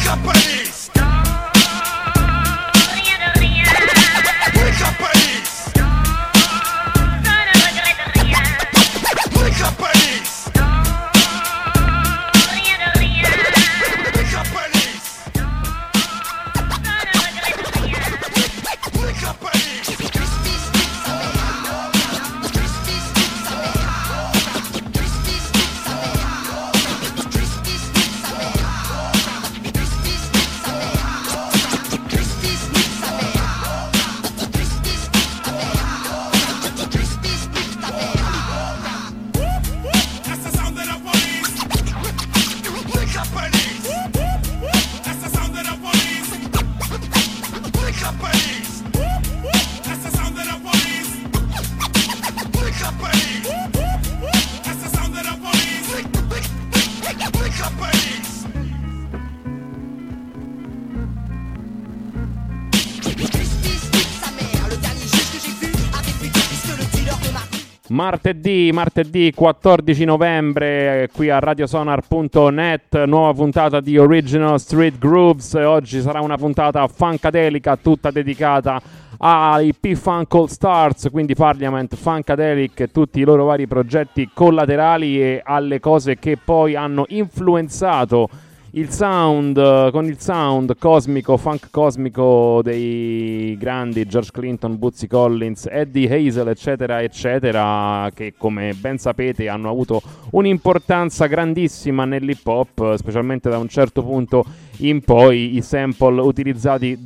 Martedì 14 novembre qui a radiosonar.net, nuova puntata di Original Street Grooves. Oggi sarà una puntata funkadelica tutta dedicata ai P-Funk All Stars, quindi Parliament, Funkadelic e tutti i loro vari progetti collaterali e alle cose che poi hanno influenzato il sound, con il sound cosmico, funk cosmico dei grandi George Clinton, Bootsy Collins, Eddie Hazel, eccetera, eccetera, che come ben sapete hanno avuto un'importanza grandissima nell'hip hop, specialmente da un certo punto in poi. I sample utilizzati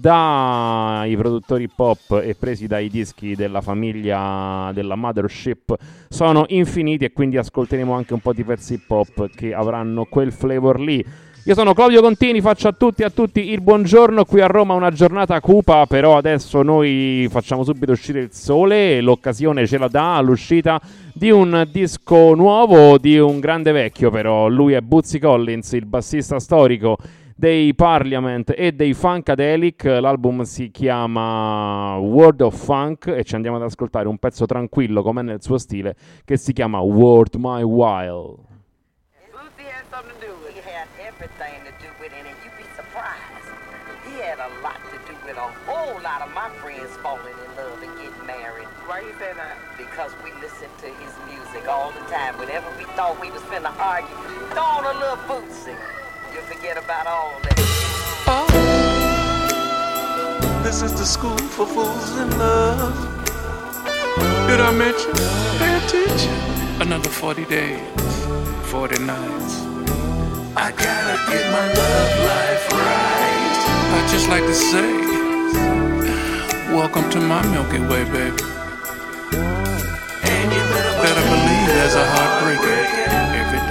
dai produttori hip hop e presi dai dischi della famiglia della Mothership sono infiniti, e quindi ascolteremo anche un po' di pezzi hip hop che avranno quel flavor lì. Io sono Claudio Contini, faccio a tutti il buongiorno. Qui a Roma una giornata cupa, però adesso noi facciamo subito uscire il sole e l'occasione ce la dà all'uscita di un disco nuovo di un grande vecchio, però lui è Bootsy Collins, il bassista storico dei Parliament e dei Funkadelic. L'album si chiama World of Funk e ci andiamo ad ascoltare un pezzo tranquillo come nel suo stile che si chiama Worth My While. Everything to do with it, and you'd be surprised. He had a lot to do with a whole lot of my friends falling in love and getting married. Why you say that? Because we listened to his music all the time. Whenever we thought we was finna argue, throw on a little Bootsy. You forget about all that. Oh, this is the school for fools in love. Did I mention? Pay attention. Another 40 days, 40 nights. I gotta get my love life right. I just like to say, welcome to my Milky Way, baby. And you better believe there's a heartbreaker every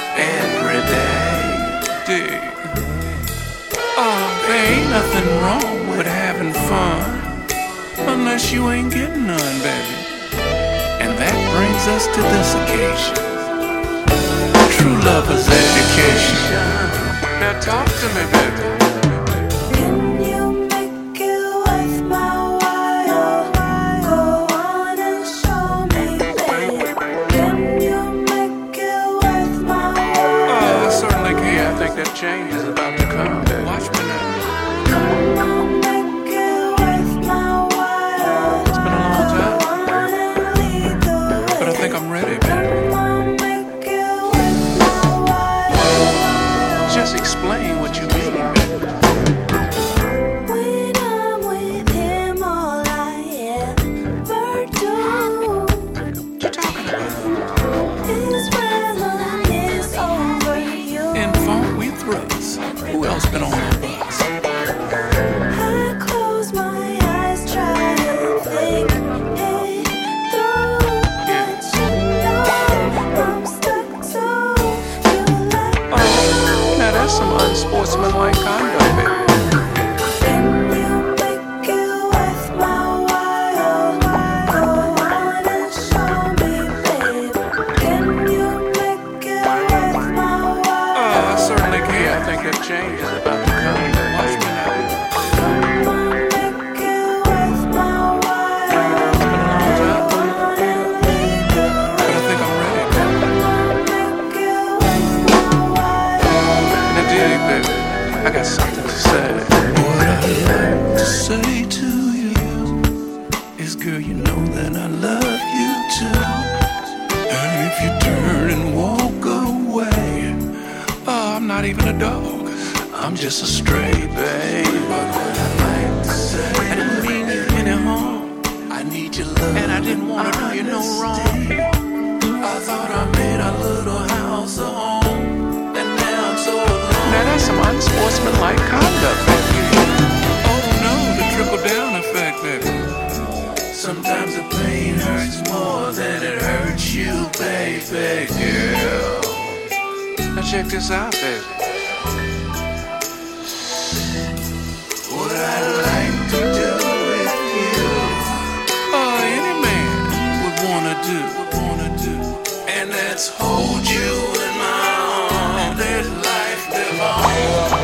day. Dig. Oh, there ain't nothing wrong with having fun, unless you ain't getting none, baby. And that brings us to this occasion. True lover's education. Now talk to me, baby. Can you make it worth my while? Go on and show me, baby. Can you make it worth my while? Oh, I certainly can. I think that change is about to come, baby. Watch me now. Come on, make it worth my while. It's been a long time, Go on and lead the way. but I think I'm ready, baby. Just explain what you mean, baby. When I'm with him, all I ever do What you talking about? is reminisce over you. In funk we thrust. Who else been on the bus? I close my eyes, try to think it through, but you know I'm stuck, so you like. Oh, now that's some unsportsmanlike conduct, baby. Can you make it worth my while? Go on and show me, babe. Can you make it worth my while? Oh, I certainly can. I think that change is about to come. Watch me now. Come on, make it worth my while. It's been a long time, Go on and lead the but I think I'm ready, baby. Come on, make it worth my while. Now dig, baby. I got something to say. What I'd like to say to you is, girl, you know that I love you too. And if you turn and walk away, oh, I'm not even a dog, I'm just a stray, babe. But what I'd like to say, I didn't mean you any harm. I need your love, and I didn't want to do you no wrong. I thought I made our little house a home, and now I'm so alone. Now that's some unsportsmanlike conduct, baby. Oh no, the trickle-down effect, baby. Sometimes the pain hurts more than it hurts you, baby girl. Now check this out, baby. What I'd like to do with you, oh, any man would wanna do, and that's hold you in my arms, let life live on.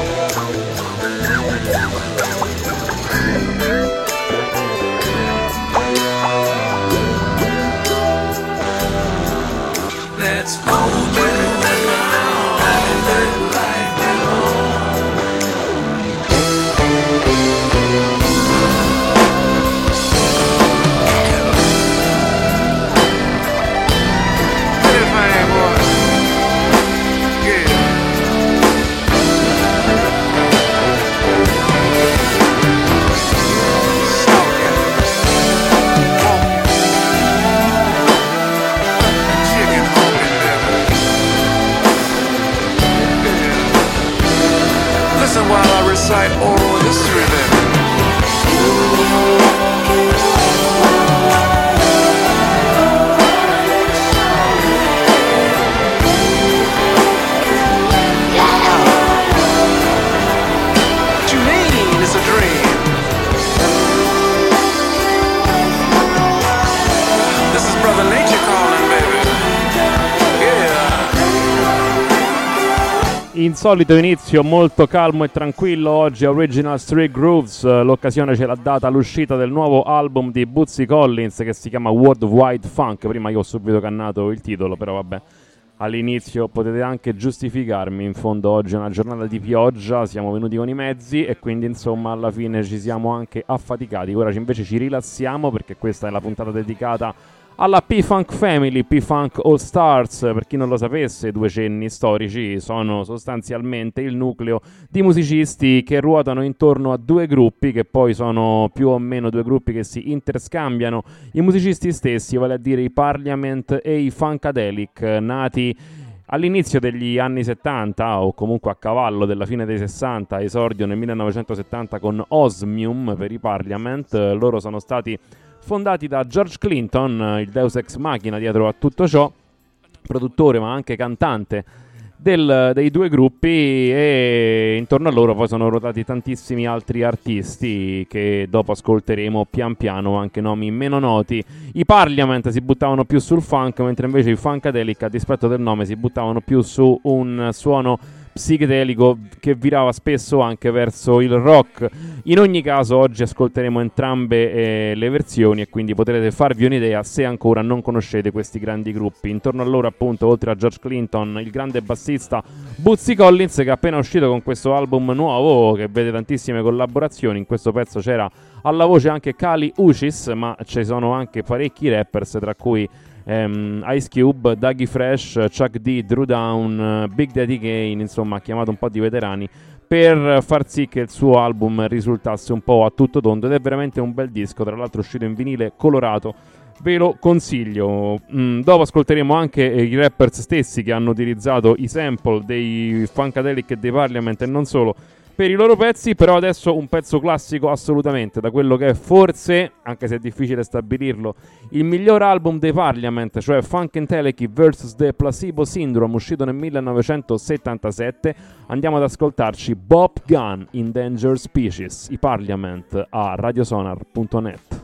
Let's hold you in my arms, let life live on. Listen while I recite oral history, baby. What you mean is a dream. This is Brother Nature calling, baby. Yeah. Insolito inizio molto calmo e tranquillo oggi a Original Street Grooves. L'occasione ce l'ha data l'uscita del nuovo album di Bootsy Collins che si chiama Worldwide Funk. Prima io ho subito cannato il titolo, però vabbè, all'inizio potete anche giustificarmi. In fondo oggi è una giornata di pioggia, siamo venuti con i mezzi e quindi insomma alla fine ci siamo anche affaticati. Ora invece ci rilassiamo perché questa è la puntata dedicata alla P-Funk Family, P-Funk All Stars. Per chi non lo sapesse, due cenni storici sono sostanzialmente il nucleo di musicisti che ruotano intorno a due gruppi che poi sono più o meno due gruppi che si interscambiano i musicisti stessi, vale a dire i Parliament e i Funkadelic, nati all'inizio degli anni 70 o comunque a cavallo della fine dei 60, esordio nel 1970 con Osmium per i Parliament. Loro sono stati fondati da George Clinton, il deus ex machina dietro a tutto ciò, produttore ma anche cantante dei due gruppi, e intorno a loro poi sono ruotati tantissimi altri artisti che dopo ascolteremo pian piano, anche nomi meno noti. I Parliament si buttavano più sul funk, mentre invece i Funkadelic, a dispetto del nome, si buttavano più su un suono psichedelico che virava spesso anche verso il rock. In ogni caso oggi ascolteremo entrambe le versioni e quindi potrete farvi un'idea se ancora non conoscete questi grandi gruppi. Intorno a loro appunto, oltre a George Clinton, il grande bassista Bootsy Collins, che è appena uscito con questo album nuovo che vede tantissime collaborazioni. In questo pezzo c'era alla voce anche Kali Uchis, ma ci sono anche parecchi rappers, tra cui Ice Cube, Dougie Fresh, Chuck D, Drew Down, Big Daddy Kane, insomma ha chiamato un po' di veterani per far sì che il suo album risultasse un po' a tutto tondo, ed è veramente un bel disco, tra l'altro uscito in vinile colorato, ve lo consiglio. Dopo ascolteremo anche i rappers stessi che hanno utilizzato i sample dei Funkadelic e dei Parliament e non solo per i loro pezzi. Però adesso un pezzo classico assolutamente, da quello che è forse, anche se è difficile stabilirlo, il miglior album dei Parliament, cioè Funkadelic vs. The Placebo Syndrome, uscito nel 1977. Andiamo ad ascoltarci Bob Gun, Endangered Species, i Parliament a radiosonar.net.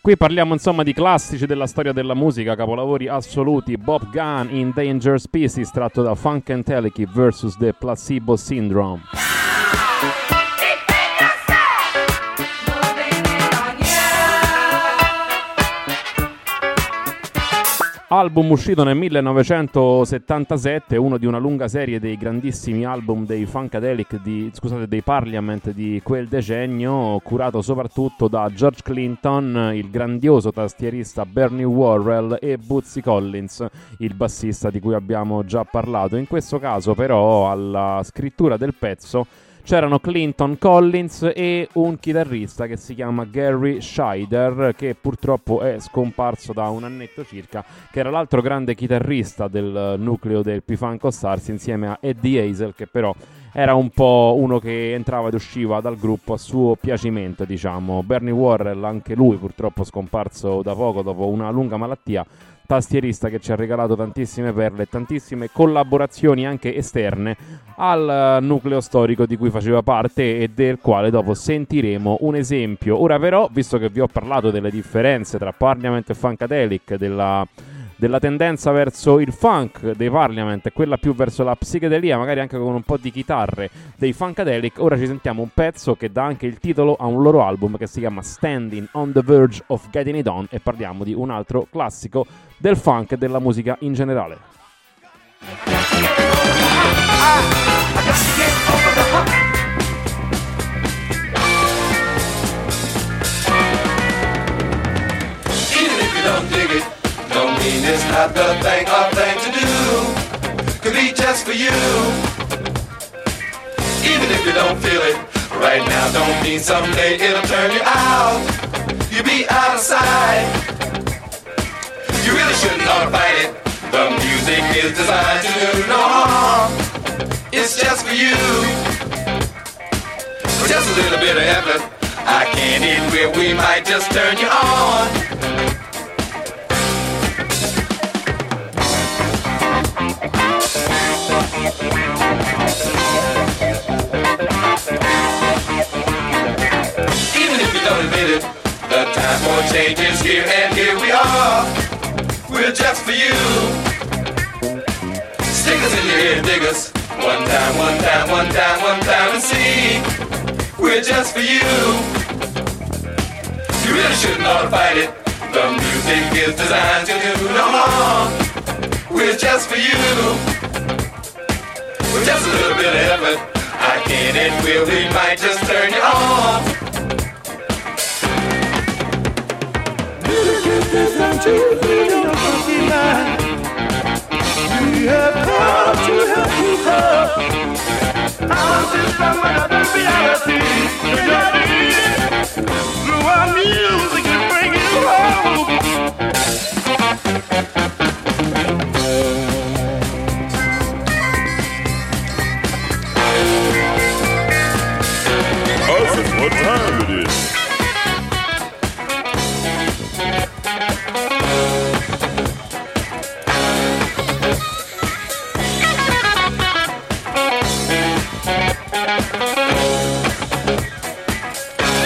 Qui parliamo insomma di classici della storia della musica, capolavori assoluti. Bob Gunn in Danger Species, tratto da Funkadelic vs. The Placebo Syndrome. Album uscito nel 1977, uno di una lunga serie dei grandissimi album dei Funkadelic, dei Parliament di quel decennio, curato soprattutto da George Clinton, il grandioso tastierista Bernie Worrell e Bootsy Collins, il bassista di cui abbiamo già parlato. In questo caso però alla scrittura del pezzo c'erano Clinton, Collins e un chitarrista che si chiama Gary Scheider, che purtroppo è scomparso da un annetto circa, che era l'altro grande chitarrista del nucleo del P-Funk All Stars, insieme a Eddie Hazel, che però era un po' uno che entrava ed usciva dal gruppo a suo piacimento, diciamo. Bernie Worrell, anche lui purtroppo scomparso da poco dopo una lunga malattia, tastierista che ci ha regalato tantissime perle, tantissime collaborazioni anche esterne al nucleo storico di cui faceva parte e del quale dopo sentiremo un esempio. Ora però, visto che vi ho parlato delle differenze tra Parliament e Funkadelic, della tendenza verso il funk dei Parliament e quella più verso la psichedelia, magari anche con un po' di chitarre dei Funkadelic, ora ci sentiamo un pezzo che dà anche il titolo a un loro album che si chiama Standing on the Verge of Getting It On, e parliamo di un altro classico del funk e della musica in generale. Don't mean it's not the thing to do. Could be just for you. Even if you don't feel it right now, don't mean someday it'll turn you out. You'll be out of sight. You really shouldn't ought to fight it. The music is designed to do no harm. It's just for you. With just a little bit of effort, I can't eat where we might just turn you on. Even if you don't admit it, the time for change is here, and here we are. We're just for you. Stick us in your ear, dig us. One time, one time, one time, one time, and see. We're just for you. You really shouldn't ought to fight it. The music is designed to do no harm. We're just for you. With just a little bit of effort, I can't and will, we might just turn you on. Music is designed to lead your funky mind. We have come to help you grow. Our system another reality. Through our music and bring you home. What time it is?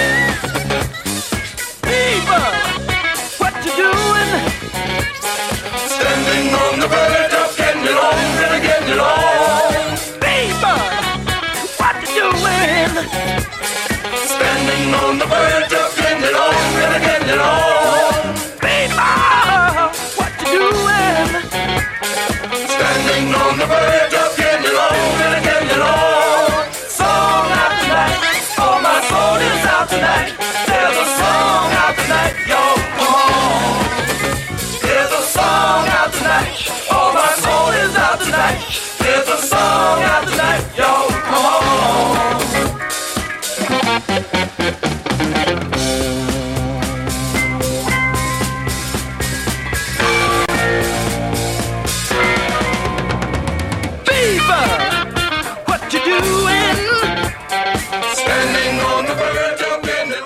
People, what you doing?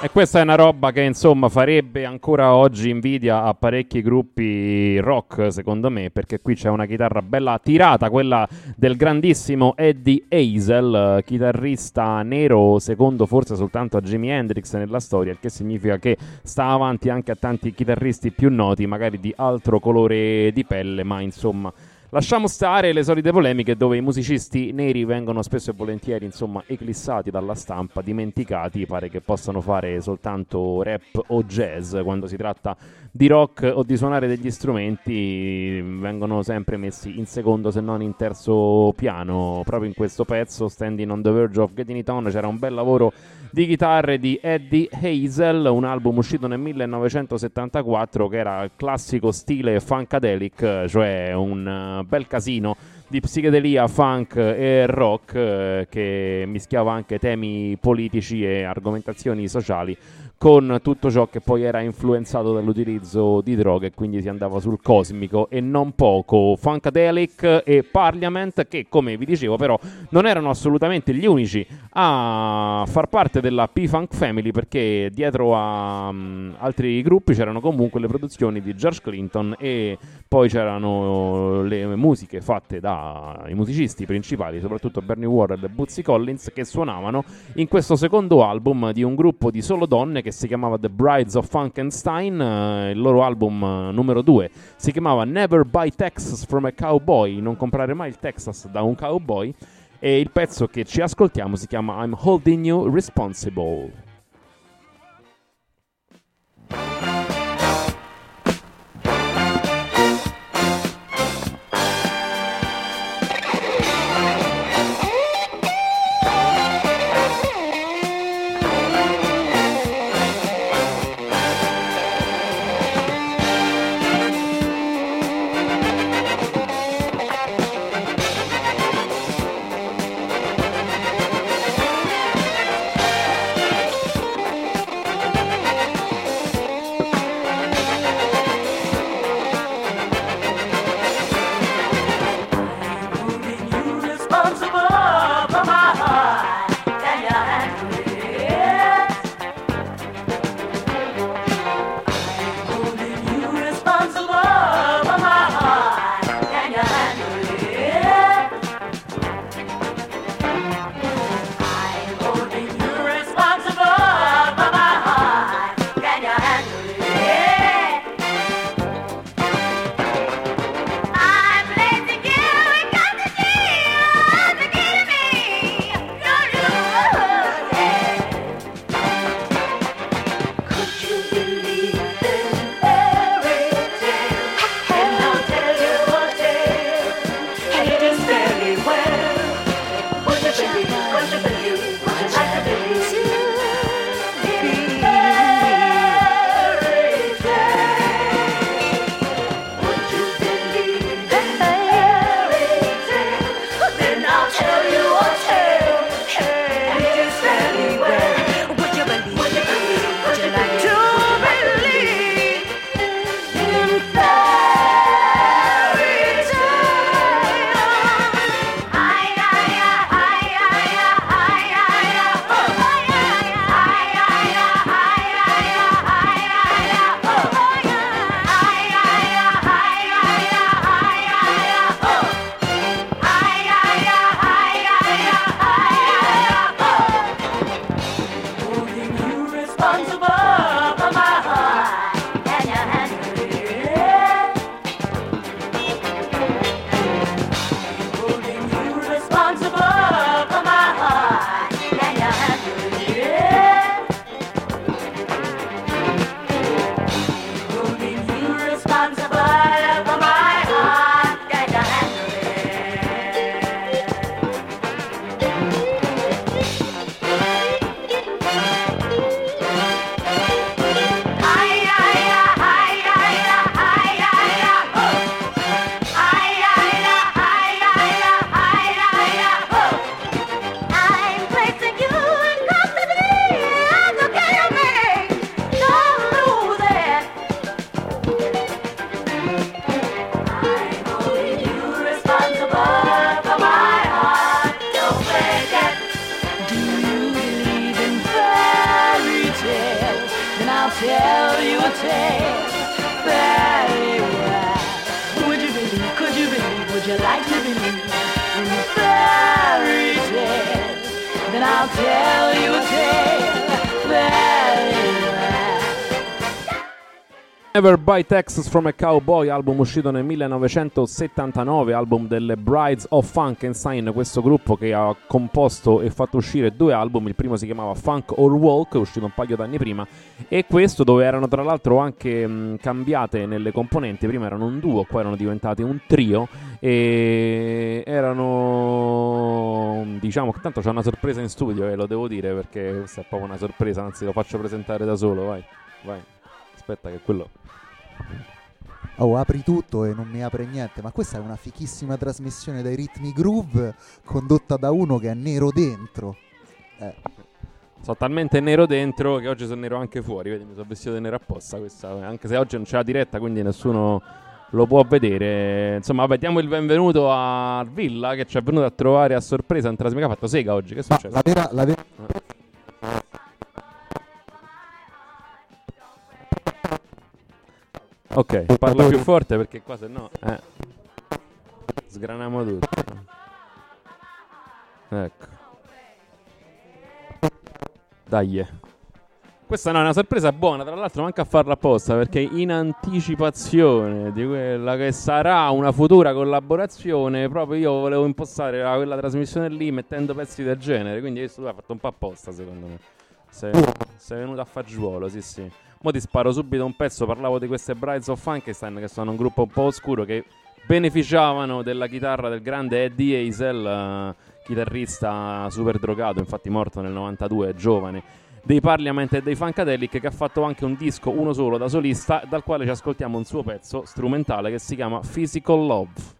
E questa è una roba che insomma farebbe ancora oggi invidia a parecchi gruppi rock, secondo me, perché qui c'è una chitarra bella tirata, quella del grandissimo Eddie Hazel, chitarrista nero secondo forse soltanto a Jimi Hendrix nella storia, il che significa che sta avanti anche a tanti chitarristi più noti, magari di altro colore di pelle, ma insomma lasciamo stare le solite polemiche dove i musicisti neri vengono spesso e volentieri insomma eclissati dalla stampa, dimenticati, pare che possano fare soltanto rap o jazz. Quando si tratta di rock o di suonare degli strumenti vengono sempre messi in secondo se non in terzo piano. Proprio in questo pezzo Standing on the Verge of Getting It On c'era un bel lavoro di chitarre di Eddie Hazel, un album uscito nel 1974 che era il classico stile funkadelic, cioè un bel casino di psichedelia, funk e rock che mischiava anche temi politici e argomentazioni sociali con tutto ciò che poi era influenzato dall'utilizzo di droghe, quindi si andava sul cosmico e non poco. Funkadelic e Parliament, che come vi dicevo però non erano assolutamente gli unici a far parte della P-Funk Family, perché dietro a altri gruppi c'erano comunque le produzioni di George Clinton e poi c'erano le musiche fatte dai musicisti principali, soprattutto Bernie Worrell e Bootsy Collins, che suonavano in questo secondo album di un gruppo di solo donne che si chiamava The Brides of Funkenstein. Il loro album numero 2 si chiamava Never Buy Texas from a Cowboy, non comprare mai il Texas da un cowboy, e il pezzo che ci ascoltiamo si chiama I'm Holding You Responsible. and I'll tell you a tale that is Never Buy Texas from a Cowboy, album uscito nel 1979, album delle Brides of Funkenstein, questo gruppo che ha composto e fatto uscire 2 album. Il primo si chiamava Funk or Walk, uscito un paio d'anni prima, e questo dove erano tra l'altro anche cambiate nelle componenti. Prima erano un duo, poi erano diventati un trio e erano, diciamo, tanto c'è una sorpresa in studio e lo devo dire perché questa è proprio una sorpresa, anzi lo faccio presentare da solo, vai, aspetta che quello... Oh, apri tutto e non mi apre niente, ma questa è una fichissima trasmissione dai ritmi groove condotta da uno che è nero dentro. Sono talmente nero dentro che oggi sono nero anche fuori, vedi, mi sono vestito di nero apposta, questa, anche se oggi non c'è la diretta quindi nessuno lo può vedere. Insomma, vabbè, diamo il benvenuto a Villa che ci è venuto a trovare a sorpresa in trasmissione. Ha fatto sega oggi, che è successo? La vera Ok, parla più forte perché qua se no sgraniamo tutto. Ecco. Dai. Questa no, è una sorpresa buona, tra l'altro manca a farla apposta perché in anticipazione di quella che sarà una futura collaborazione, proprio io volevo impostare quella trasmissione lì mettendo pezzi del genere, quindi questo tu hai fatto un po' apposta secondo me. Sei venuto a fagiolo, sì. Mo ti sparo subito un pezzo. Parlavo di queste Brides of Funkenstein, che sono un gruppo un po' oscuro che beneficiavano della chitarra del grande Eddie Hazel, chitarrista super drogato, infatti morto nel 92, giovane, dei Parliament e dei Funkadelic, che ha fatto anche un disco, uno solo da solista, dal quale ci ascoltiamo un suo pezzo strumentale che si chiama Physical Love.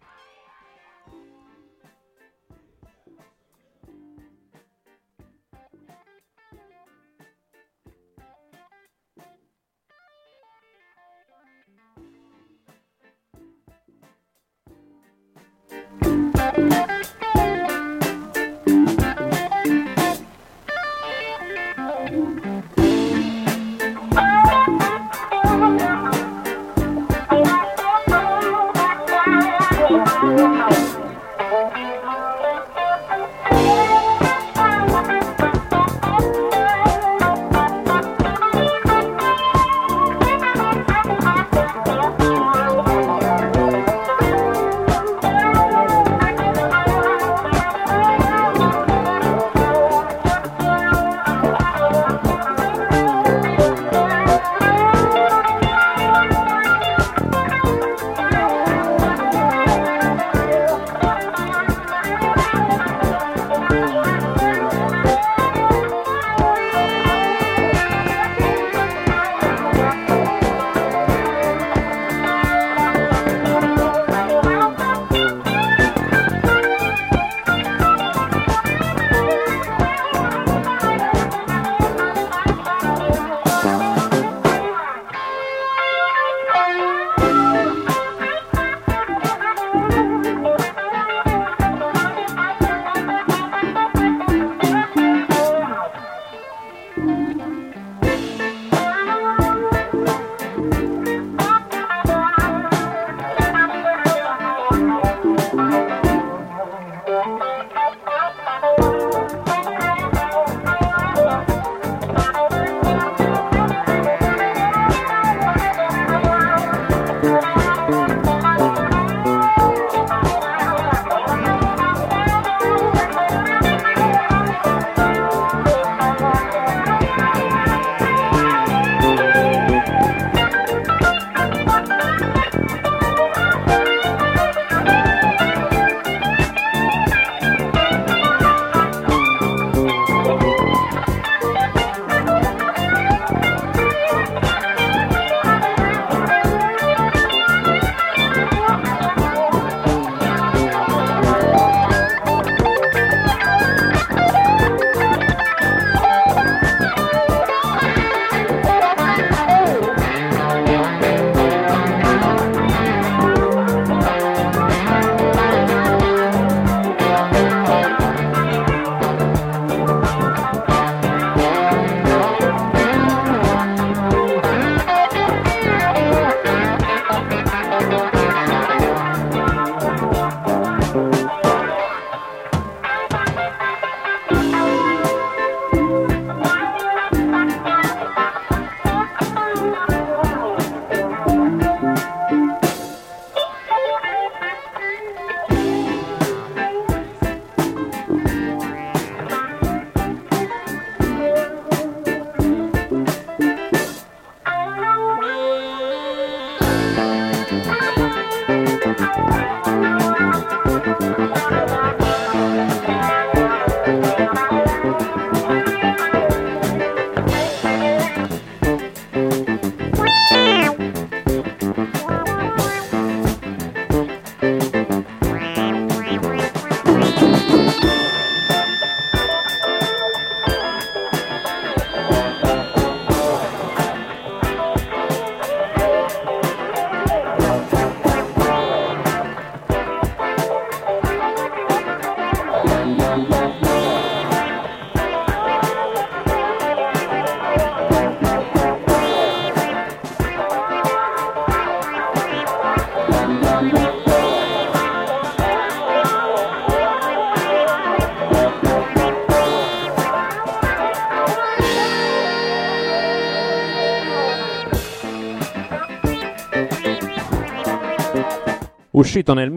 Uscito nel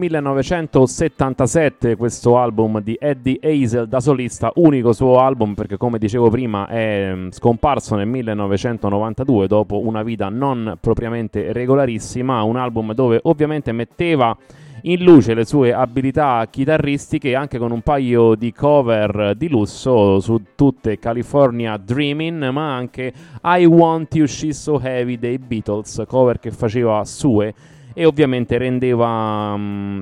1977 questo album di Eddie Hazel da solista, unico suo album perché come dicevo prima è scomparso nel 1992 dopo una vita non propriamente regolarissima, un album dove ovviamente metteva in luce le sue abilità chitarristiche anche con un paio di cover di lusso su tutte California Dreamin', ma anche I Want You She's So Heavy dei Beatles, cover che faceva sue e ovviamente rendeva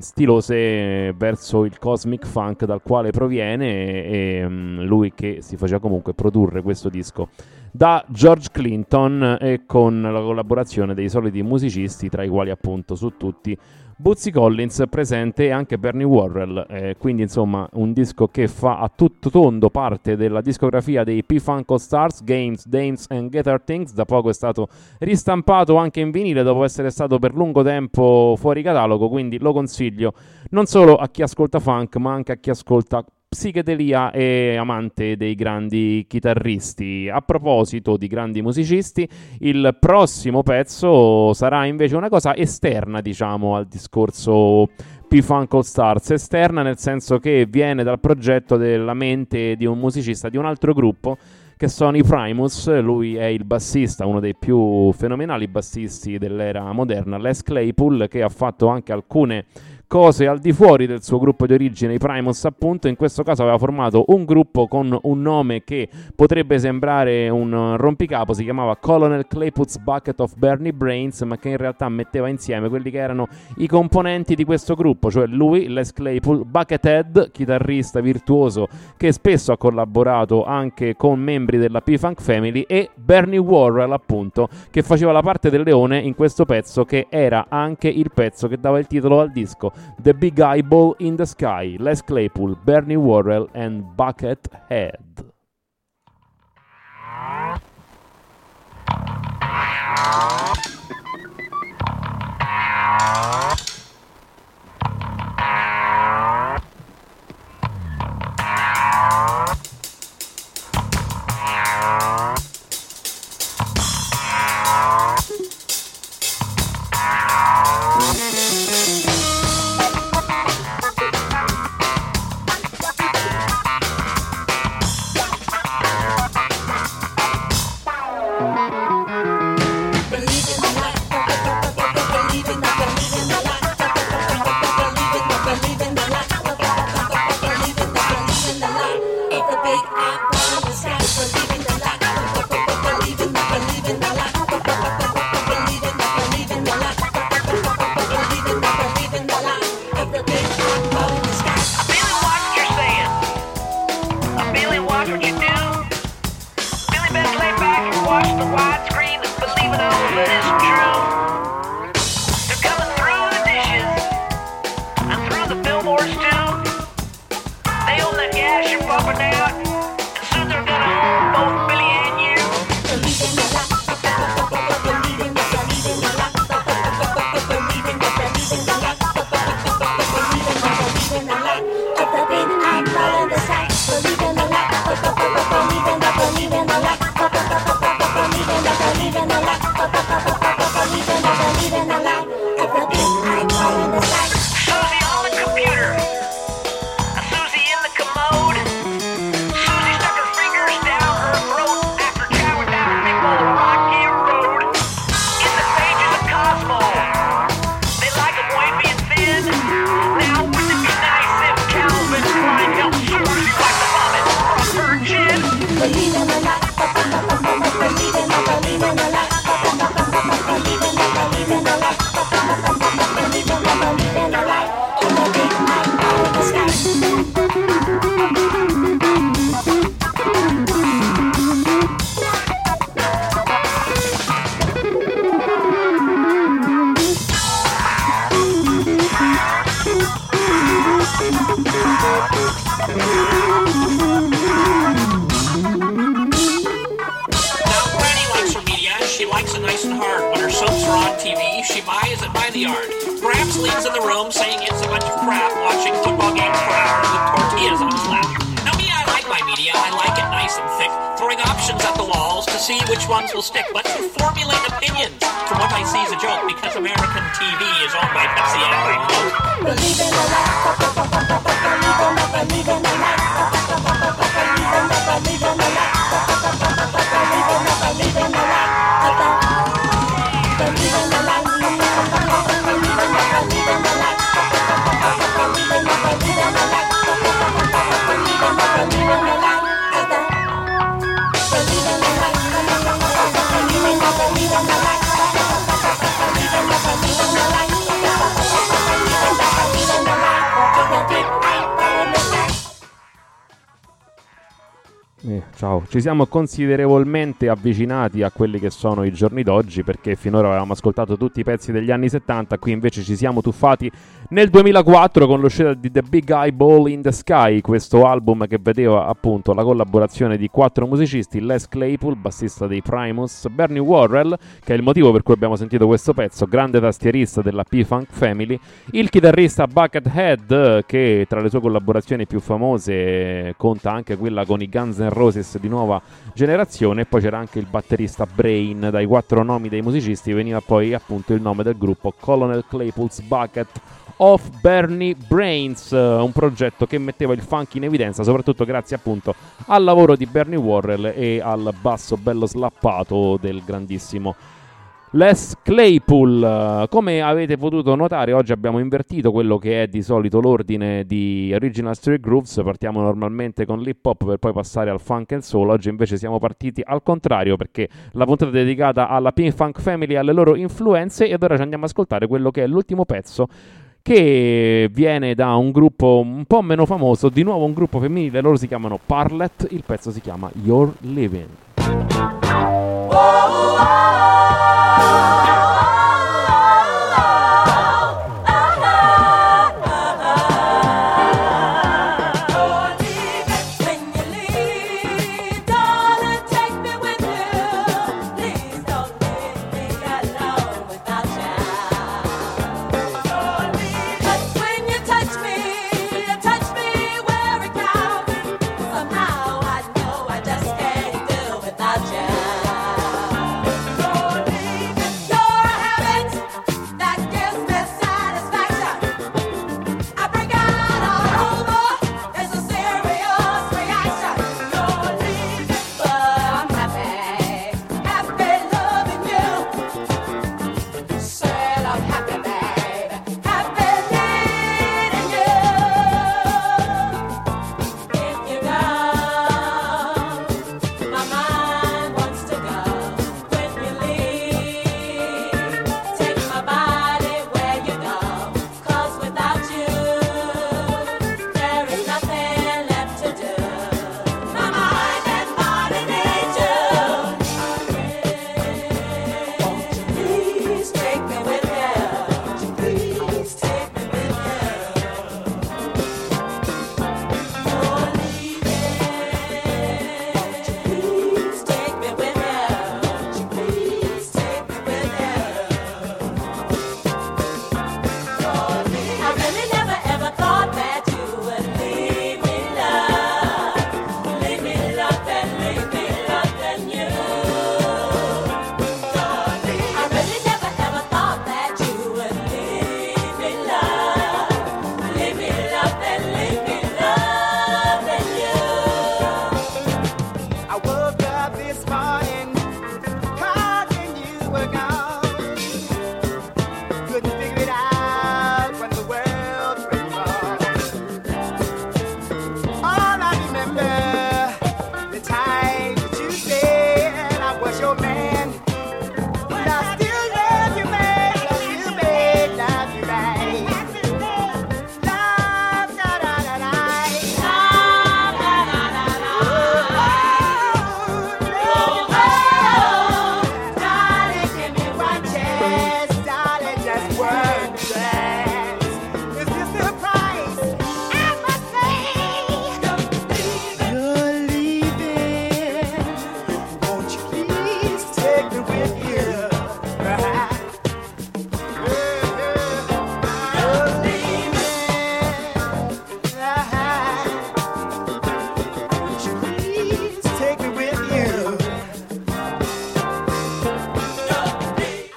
stilose verso il cosmic funk dal quale proviene e lui che si faceva comunque produrre questo disco da George Clinton e con la collaborazione dei soliti musicisti, tra i quali appunto su tutti Bootsy Collins presente e anche Bernie Worrell, quindi insomma un disco che fa a tutto tondo parte della discografia dei P-Funk All Stars, Games, Dames and Guitar Things. Da poco è stato ristampato anche in vinile dopo essere stato per lungo tempo fuori catalogo, quindi lo consiglio non solo a chi ascolta funk ma anche a chi ascolta psichedelia e amante dei grandi chitarristi. A proposito di grandi musicisti, il prossimo pezzo sarà invece una cosa esterna, diciamo, al discorso P-Funk All Stars, esterna nel senso che viene dal progetto della mente di un musicista di un altro gruppo che sono i Primus. Lui è il bassista, uno dei più fenomenali bassisti dell'era moderna, Les Claypool, che ha fatto anche alcune cose al di fuori del suo gruppo di origine, i Primus appunto. In questo caso aveva formato un gruppo con un nome che potrebbe sembrare un rompicapo, si chiamava Colonel Claypool's Bucket of Bernie Brains, ma che in realtà metteva insieme quelli che erano i componenti di questo gruppo, cioè lui, Les Claypool, Buckethead, chitarrista virtuoso che spesso ha collaborato anche con membri della P-Funk Family, e Bernie Worrell appunto, che faceva la parte del leone in questo pezzo, che era anche il pezzo che dava il titolo al disco, The Big Eyeball in the Sky. Les Claypool, Bernie Worrell and Buckethead. Which ones will stick, but to formulate opinions from what I see is a joke, because American TV is owned by Pepsi and Ciao, ci siamo considerevolmente avvicinati a quelli che sono i giorni d'oggi, perché finora avevamo ascoltato tutti i pezzi degli anni 70, qui invece ci siamo tuffati nel 2004 con l'uscita di The Big Eyeball in the Sky, questo album che vedeva appunto la collaborazione di 4 musicisti: Les Claypool, bassista dei Primus, Bernie Worrell, che è il motivo per cui abbiamo sentito questo pezzo, grande tastierista della P-Funk Family, il chitarrista Buckethead, che tra le sue collaborazioni più famose conta anche quella con i Guns N' Roses di nuova generazione, e poi c'era anche il batterista Brain. Dai 4 nomi dei musicisti veniva poi appunto il nome del gruppo, Colonel Claypool's Bucket of Bernie Brains, un progetto che metteva il funk in evidenza soprattutto grazie appunto al lavoro di Bernie Worrell e al basso bello slappato del grandissimo Les Claypool. Come avete potuto notare, oggi abbiamo invertito quello che è di solito l'ordine di Original Street Grooves. Partiamo normalmente con l'hip hop per poi passare al funk and soul. Oggi invece siamo partiti al contrario, perché la puntata è dedicata alla P-Funk Family e alle loro influenze, ed ora ci andiamo ad ascoltare quello che è l'ultimo pezzo, che viene da un gruppo un po' meno famoso, di nuovo un gruppo femminile, loro si chiamano Parlet, il pezzo si chiama You're Living. Somehow I know I just can't do without you.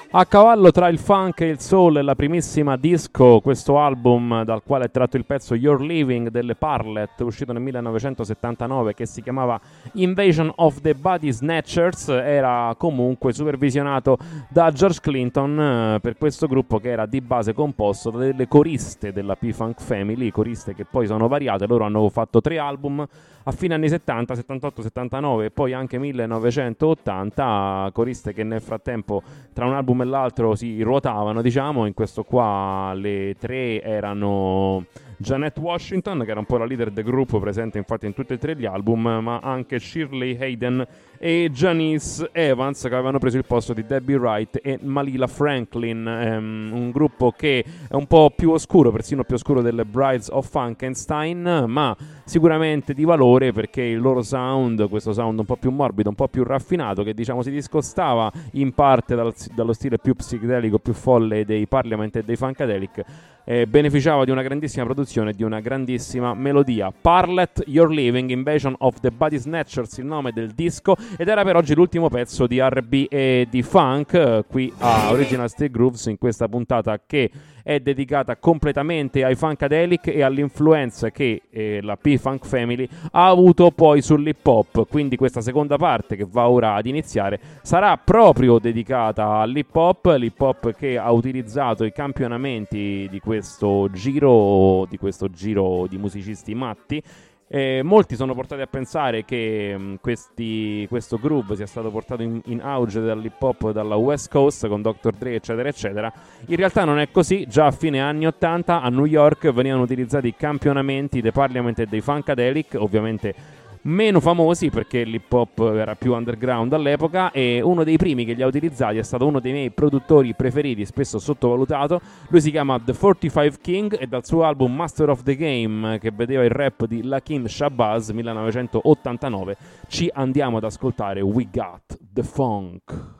A cavallo tra il funk e il soul e la primissima disco, questo album dal quale è tratto il pezzo You're Living delle Parlet, uscito nel 1979, che si chiamava Invasion of the Body Snatchers, era comunque supervisionato da George Clinton per questo gruppo, che era di base composto da delle coriste della P-Funk Family, coriste che poi sono variate. Loro hanno fatto 3 album a fine anni 70, 78, 79 e poi anche 1980, coriste che nel frattempo tra un album e l'altro si ruotavano, diciamo. In questo qua le 3 erano Janet Washington, che era un po' la leader del gruppo, presente infatti in tutti e 3 gli album, ma anche Shirley Hayden e Janice Evans, che avevano preso il posto di Debbie Wright e Malila Franklin. Un gruppo che è un po' più oscuro, persino più oscuro delle Brides of Frankenstein, ma sicuramente di valore, perché il loro sound, questo sound un po' più morbido, un po' più raffinato, che diciamo si discostava in parte dallo stile più psichedelico, più folle dei Parliament e dei Funkadelic, beneficiava di una grandissima produzione e di una grandissima melodia. Parlet, You're Living, Invasion of the Body Snatchers, il nome del disco, ed era per oggi l'ultimo pezzo di R&B e di funk qui a Original Street Grooves, in questa puntata che è dedicata completamente ai Funkadelic e all'influenza che la P-Funk Family ha avuto poi sull'hip hop. Quindi questa seconda parte, che va ora ad iniziare, sarà proprio dedicata all'hip hop, l'hip hop che ha utilizzato i campionamenti di questo giro di musicisti matti. Molti sono portati a pensare che questo groove sia stato portato in auge dall'hip hop dalla West Coast con Dr. Dre eccetera eccetera. In realtà non è così. Già a fine anni 80 a New York venivano utilizzati i campionamenti dei Parliament e dei Funkadelic, ovviamente meno famosi perché l'hip hop era più underground all'epoca, e uno dei primi che li ha utilizzati è stato uno dei miei produttori preferiti, spesso sottovalutato. Lui si chiama The 45 King e dal suo album Master of the Game, che vedeva il rap di Lakim Shabazz 1989, ci andiamo ad ascoltare We Got the Funk.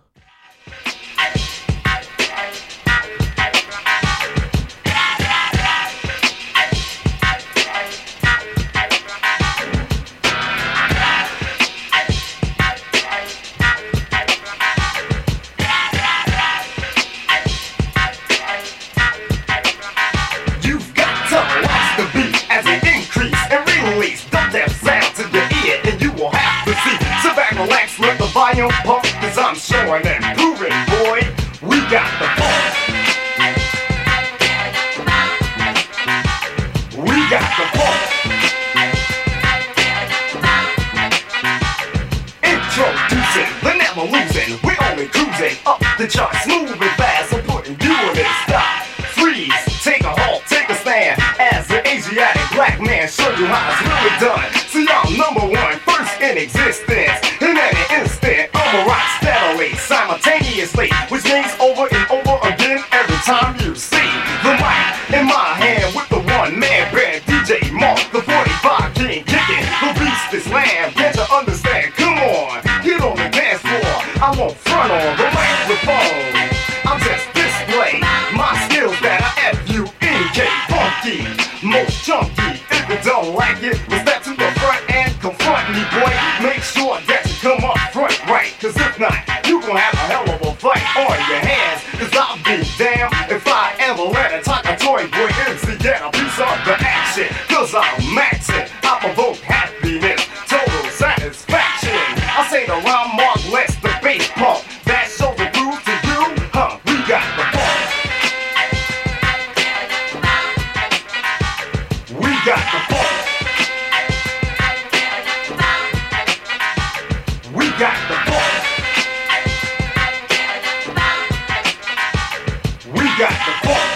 Relax, let the volume pump, cause I'm showing and proving, boy, we got the funk. We got the funk. Introducing, the never losing, we only cruising up the charts, moving fast, I'm putting you in this stop. Freeze, take a halt, take a stand, as an Asiatic black man, show you how it's really done. See, I'm number one, first in existence. In any instant, I'ma rock steadily, simultaneously, which means over and over again every time you see the mic in my hand with the one-man band, DJ Mark, the 45 King kicking the beast is lamb. Can't you understand? Come on, get on the dance floor. I won't front on the microphone. I'll just display my skills that I F-U-N-K, funky, most chunky. If you don't like it, well, step to the front and confront me, boy. Make sure that you come up front right, cause if not, you gon' have a hell of a fight on your hands. Cause I'll be damned if I ever let a Takatoy boy MC get a piece of the action. Cause I'm maxing, I provoke happiness, total satisfaction. I say the rhyme mark, less the bass pump. That shows the groove to you, huh? We got the funk. We got the funk. We got the funk. We got the funk.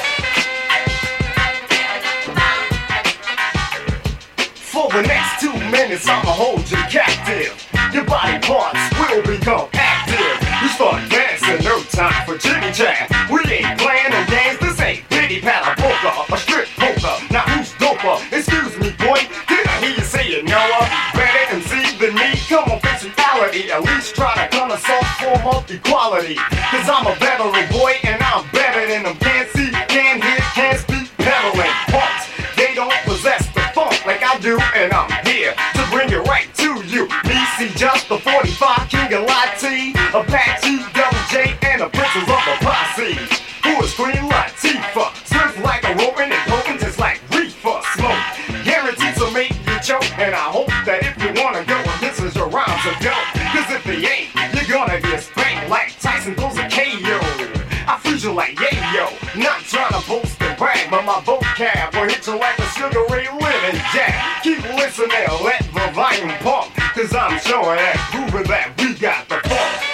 For the next 2 minutes, I'ma hold you captive. Your body parts will become active. You start dancing, no time for chitty chat. We ain't playing no games, this ain't pity pat a poker, a strip poker. Now who's doper? Excuse me, boy, did I hear you say you know her? Better MC than me, come on, face reality. At least try to come to some form of equality. Cause I'm a veteran, boy, and I'm better than them. Can't see, can't hear, can't speak, peddling punks. They don't possess the funk like I do, and I'm here to bring it right to you. Me, see, just the 45 King of Latte, Apache, Double J, and the Princes of the Posse. my vocab will hit you like a Sugar Ray Leonard jab. Keep listening, let the volume pump, cause I'm showing that proving that we got the funk.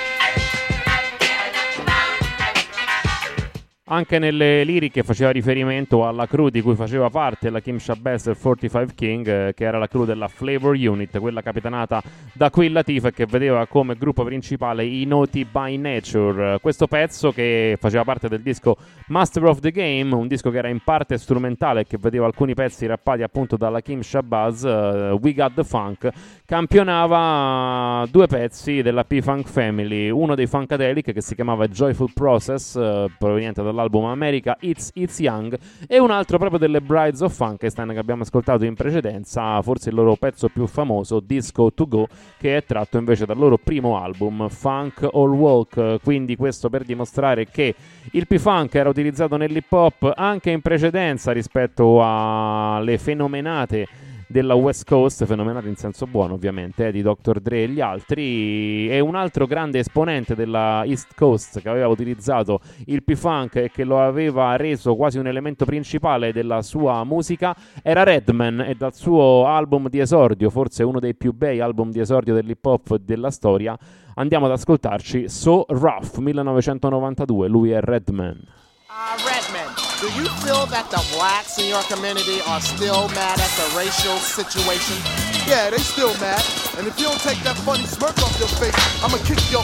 Anche nelle liriche faceva riferimento alla crew di cui faceva parte la Kim Shabazz e il 45 King, che era la crew della Flavor Unit, quella capitanata da Queen Latifah, che vedeva come gruppo principale i Naughty by Nature. Questo pezzo, che faceva parte del disco Master of the Game, un disco che era in parte strumentale e che vedeva alcuni pezzi rappati appunto dalla Kim Shabazz, We Got the Funk, campionava due pezzi della P-Funk Family, uno dei Funkadelic che si chiamava Joyful Process, proveniente dall'album America It's Young, e un altro proprio delle Brides of Funkenstein che abbiamo ascoltato in precedenza, forse il loro pezzo più famoso, Disco to Go, che è tratto invece dal loro primo album Funk or Walk. Quindi questo per dimostrare che il P-Funk era utilizzato nell'hip hop anche in precedenza rispetto alle fenomenate della West Coast, fenomenale in senso buono ovviamente, di Dr. Dre e gli altri. E un altro grande esponente della East Coast che aveva utilizzato il P-Funk e che lo aveva reso quasi un elemento principale della sua musica era Redman, e dal suo album di esordio, forse uno dei più bei album di esordio dell'hip hop della storia, andiamo ad ascoltarci So Rough, 1992. Lui è Redman. Redman, do you feel that the blacks in your community are still mad at the racial situation? Yeah, they still mad. And if you don't take that funny smirk off your face, I'ma kick your...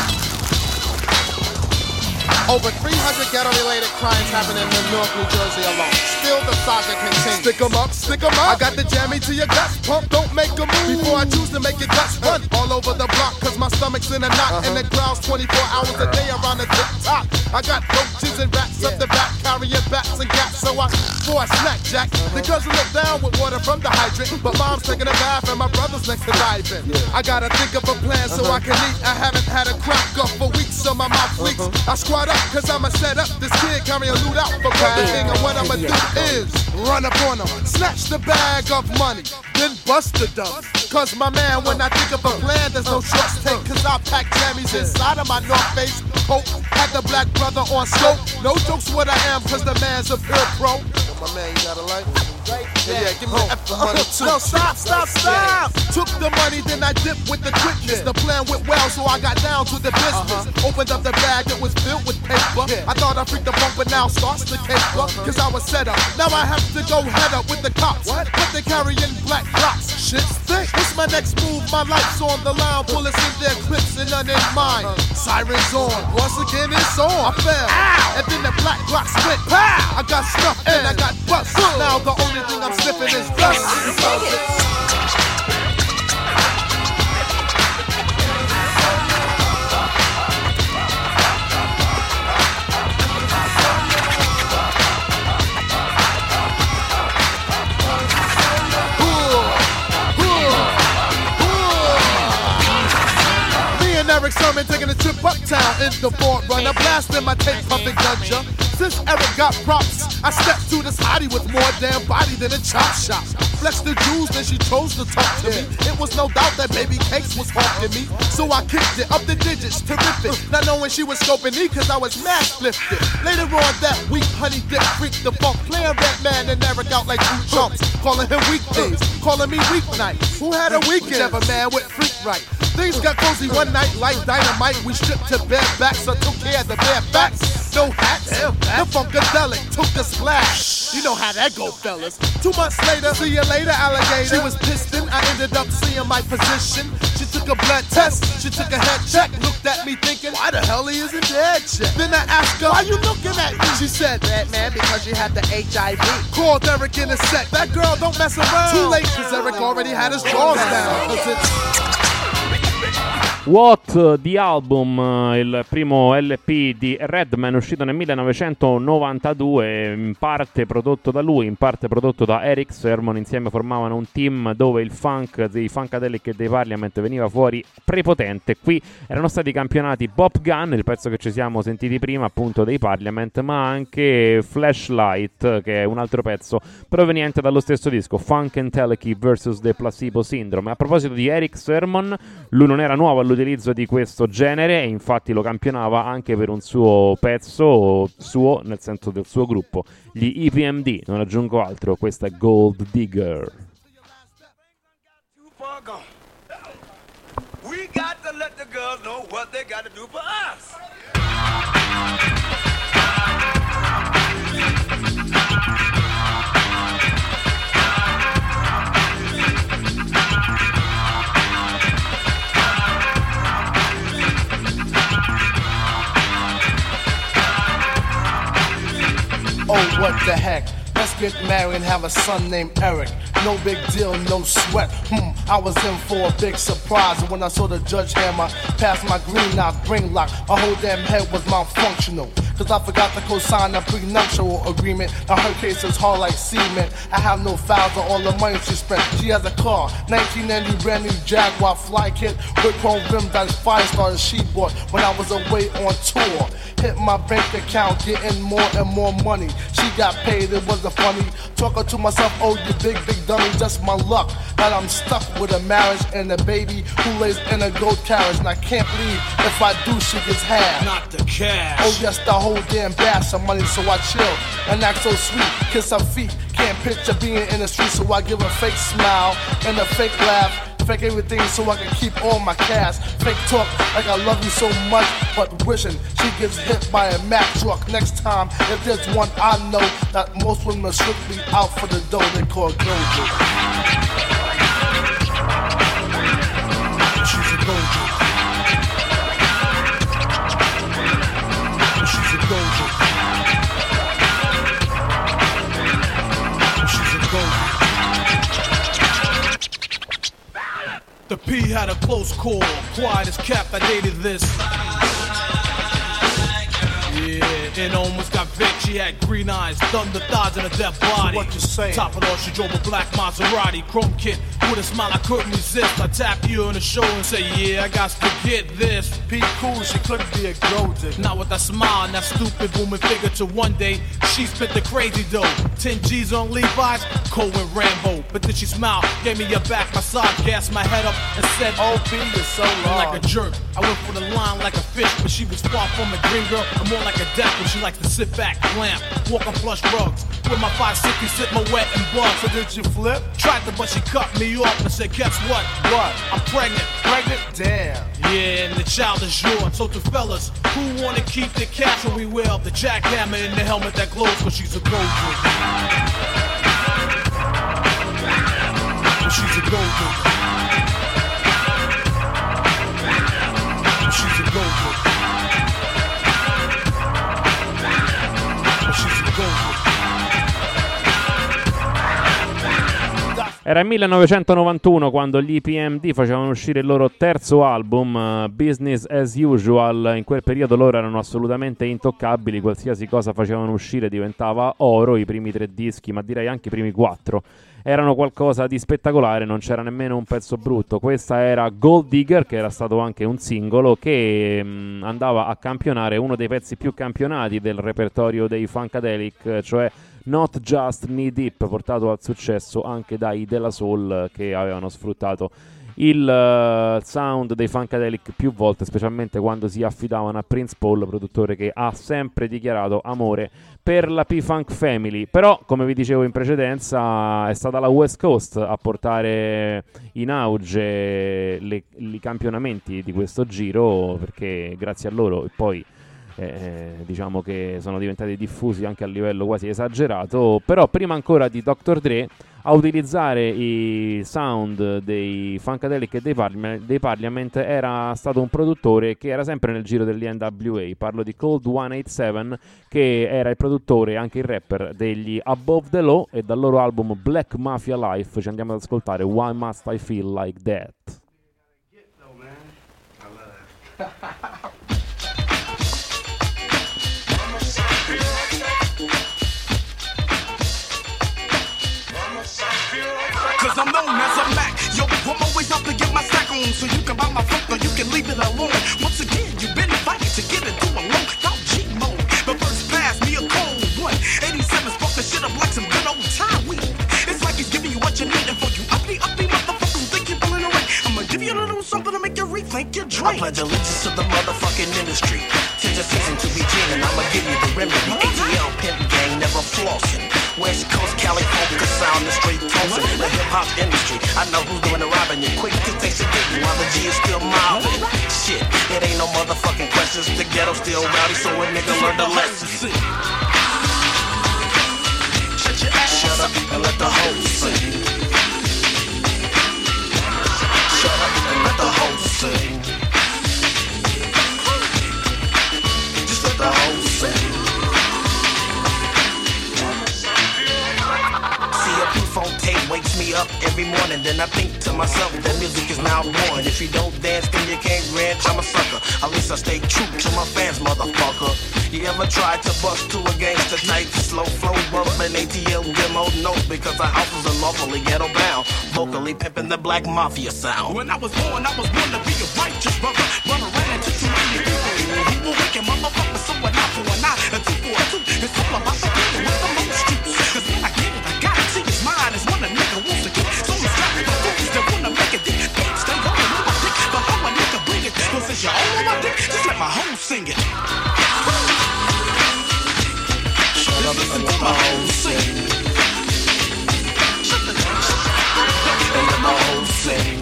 Over 300 ghetto-related crimes happen in Newark, New Jersey alone. Still the saga continues. Stick 'em up, stick 'em up. I got the jammy to your guts, pump, don't make a move. Before I choose to make your guts run all over the block, cause my stomach's in a knot, and it growls 24 hours a day around the tip top. I got roaches and rats up the back, carrying bats and gaps, so before I snack jack, the girls will look down with water from the hydrant, but mom's taking a bath and my brother's next to diving. I gotta think of a plan so I can eat. I haven't had a crack up for weeks, so my mouth leaks. I squat up, cause I'ma set up this kid carrying loot out for cracking, and what I'ma do is run up on him, snatch the bag of money, then bust the dump. Cause my man, when I think of a plan, there's no shorts take, cause I pack jammies inside of my North Face coat. Had the black brother on scope, no jokes what I am, cause the man's a pure pro. My man, you got a light? Yeah, give me the F money too. No, stop. Took the money, then I dipped with the quickness. The plan went well, so I got down to the business. Opened up the bag, it was filled with paper. I thought I freaked the funk, but now starts the caper. Cause I was set up, now I have to go head up with the cops. But they carrying black rocks, shit's thick. What's my next move? My life's on the line. Bullets in their clips and none in mine. Sirens on, once again it's on. I fell, and then the black rock split. I got stuffed and I got bust. Now the only thing I'm sniffing is dust. Eric Sermon taking a trip uptown in the Ford Runner, blasting my tape pumping ganja. Since Eric got props, I stepped to this hottie with more damn body than a chop shop. Flexed the jewels, then she chose to talk to me. It was no doubt that Baby Cakes was haunting me, so I kicked it up the digits, terrific. Not knowing she was scoping me, cause I was mass lifted. Later on that week, Honey Dip freaked the funk, playing Redman and Eric out like two chumps. Calling him weekdays, calling me weeknights. Who had a weekend? Whichever man with freak right. Things got cozy one night like dynamite. We stripped to bare backs, so took care of the bare facts. No hats, the Funkadelic took a splash. You know how that go, fellas. 2 months later, see you later, alligator. She was pissed and I ended up seeing my position. She took a blood test, she took a head check. Looked at me thinking, why the hell he isn't dead yet? Then I asked her, why you looking at me? She said, man, because you had the HIV. Called Eric in a sec. That girl don't mess around. Too late, cause Eric already had his drawers down. Cause it's... What, The Album, il primo LP di Redman, uscito nel 1992, in parte prodotto da lui, in parte prodotto da Eric Sermon. Insieme formavano un team dove il funk dei Funkadelic e dei Parliament veniva fuori prepotente. Qui erano stati campionati Bob Gunn, il pezzo che ci siamo sentiti prima appunto dei Parliament, ma anche Flashlight, che è un altro pezzo proveniente dallo stesso disco, Funkadelic vs. The Placebo Syndrome. A proposito di Eric Sermon, lui non era nuovo l'utilizzo di questo genere e infatti lo campionava anche per un suo pezzo suo, nel senso del suo gruppo, gli EPMD. Non aggiungo altro, questa è Gold Digger. We got to let the girls know what they got to do for us. Oh, what the heck? Let's get married and have a son named Eric. No big deal, no sweat. I was in for a big surprise when I saw the judge hammer past my green knock, ring lock. My whole damn head was malfunctional. Cause I forgot to co-sign a prenuptial agreement. Now her case is hard like cement. I have no files on all the money she spent. She has a car, 1990 brand new Jaguar fly kit with chrome rims that fire starters she bought when I was away on tour. Hit my bank account, getting more and more money. She got paid, it wasn't funny. Talking to myself, oh you big dummy, just my luck that I'm stuck with a marriage and a baby who lays in a gold carriage. And I can't leave, if I do she gets half. Not the cash. Oh yes, the whole damn bash of money, so I chill and act so sweet. Kiss her feet, can't picture being in the street, so I give a fake smile and a fake laugh. Fake everything so I can keep all my cash. Fake talk like I love you so much, but wishing she gets hit by a Mack truck next time. If there's one I know that most women are strictly out for the dough, they call gold digger. She's a gold digger. She's a gold digger. She's a gold digger. The P had a close call, quiet as kept, I dated this. Yeah, and almost got vexed. She had green eyes, thunder thighs, and a dead body. So what you say? Top of it all, she drove a black Maserati, chrome kit. With a smile I couldn't resist. I tapped you on the shoulder and say, yeah, I got to get this. P cool, she couldn't be a gold digger. Not with that smile and that stupid booming figure till one day she spit the crazy dough. 10 G's on Levi's, cold with Rambo. But then she smiled, gave me a back massage, gassed my head up and said, oh, P, you're so long. Like a jerk, I went for the line like a fish, but she was far from a green girl and more like a dapper. She likes to sit back, glamp, walk on plush rugs. With my 560 sit my wet and bug. So did you flip? Tried to, but she cut me off and said, guess what? What? I'm pregnant. Pregnant? Damn. Yeah, and the child is yours. So to fellas who wanna keep the cash, we will the jackhammer in the helmet that glows, cause she's a gold digger. She's a gold digger. She's a gold digger. She's a gold digger. Era il 1991 quando gli EPMD facevano uscire il loro terzo album, Business as Usual. In quel periodo loro erano assolutamente intoccabili, qualsiasi cosa facevano uscire diventava oro. I primi 3 dischi, ma direi anche i primi 4, erano qualcosa di spettacolare, non c'era nemmeno un pezzo brutto. Questa era Gold Digger, che era stato anche un singolo che andava a campionare uno dei pezzi più campionati del repertorio dei Funkadelic, cioè Not Just Knee Deep, portato al successo anche dai De La Soul, che avevano sfruttato il sound dei Funkadelic più volte, specialmente quando si affidavano a Prince Paul, produttore che ha sempre dichiarato amore per la P-Funk Family. Però, come vi dicevo in precedenza, è stata la West Coast a portare in auge i campionamenti di questo giro, perché grazie a loro e poi diciamo che sono diventati diffusi anche a livello quasi esagerato. Però prima ancora di Dr. Dre a utilizzare i sound dei Funkadelic e dei Parliament era stato un produttore che era sempre nel giro degli NWA. Parlo di Cold 187, che era il produttore, anche il rapper degli Above the Law, e dal loro album Black Mafia Life ci andiamo ad ascoltare Why Must I Feel Like That. Cause I'm known as a Mac. Yo, I'm always out to get my sack on. So you can buy my funk or you can leave it alone. Once again, you've been invited to get into a low dog G mode. But first pass me a cold one. 87 spark the shit up like some good old time weed. It's like he's giving you what you need, and for you uppy motherfuckers think you're pulling away, I'ma give you a little something to make you rethink your dream. I pledge allegiance to the motherfucking industry. Tis a season to be king, and I'ma give you the remedy. ATL pimp gang, never flossing. West Coast, Cali, focus sound, the straight tossing. The hip hop industry, I know who's doing the robbing. You quick to take sedation while the G is still mobbing. Shit, it ain't no motherfucking questions. The ghetto still rowdy, so a nigga learn the lesson. Shut up and let the hoes sing. Shut up and let the hoes sing. Just let the hoes sing. See a phone tape wakes me up every morning. Then I think to myself that music is now born. If you don't dance, then you can't ranch. I'm a sucker. At least I stay true to my fans, motherfucker. You ever tried to bust to a gangster type slow flow bumpin' ATL demo? No, because the house is unlawfully ghetto bound, vocally pimping the black mafia sound. When I was born to be a righteous brother. Run around into too many people who were wicked motherfuckers. So an eye for an eye, a two for a two. It's all about the people with the most streets. Cause when I get it, I got it. See, it's mine is when a nigga wants to get. So it's got the fools that wanna make it. Don't stay on my dick, but how a nigga bring it? Cause since you're all on my dick, just let my hoes sing it. Listen to my whole sing. And let my whole sing.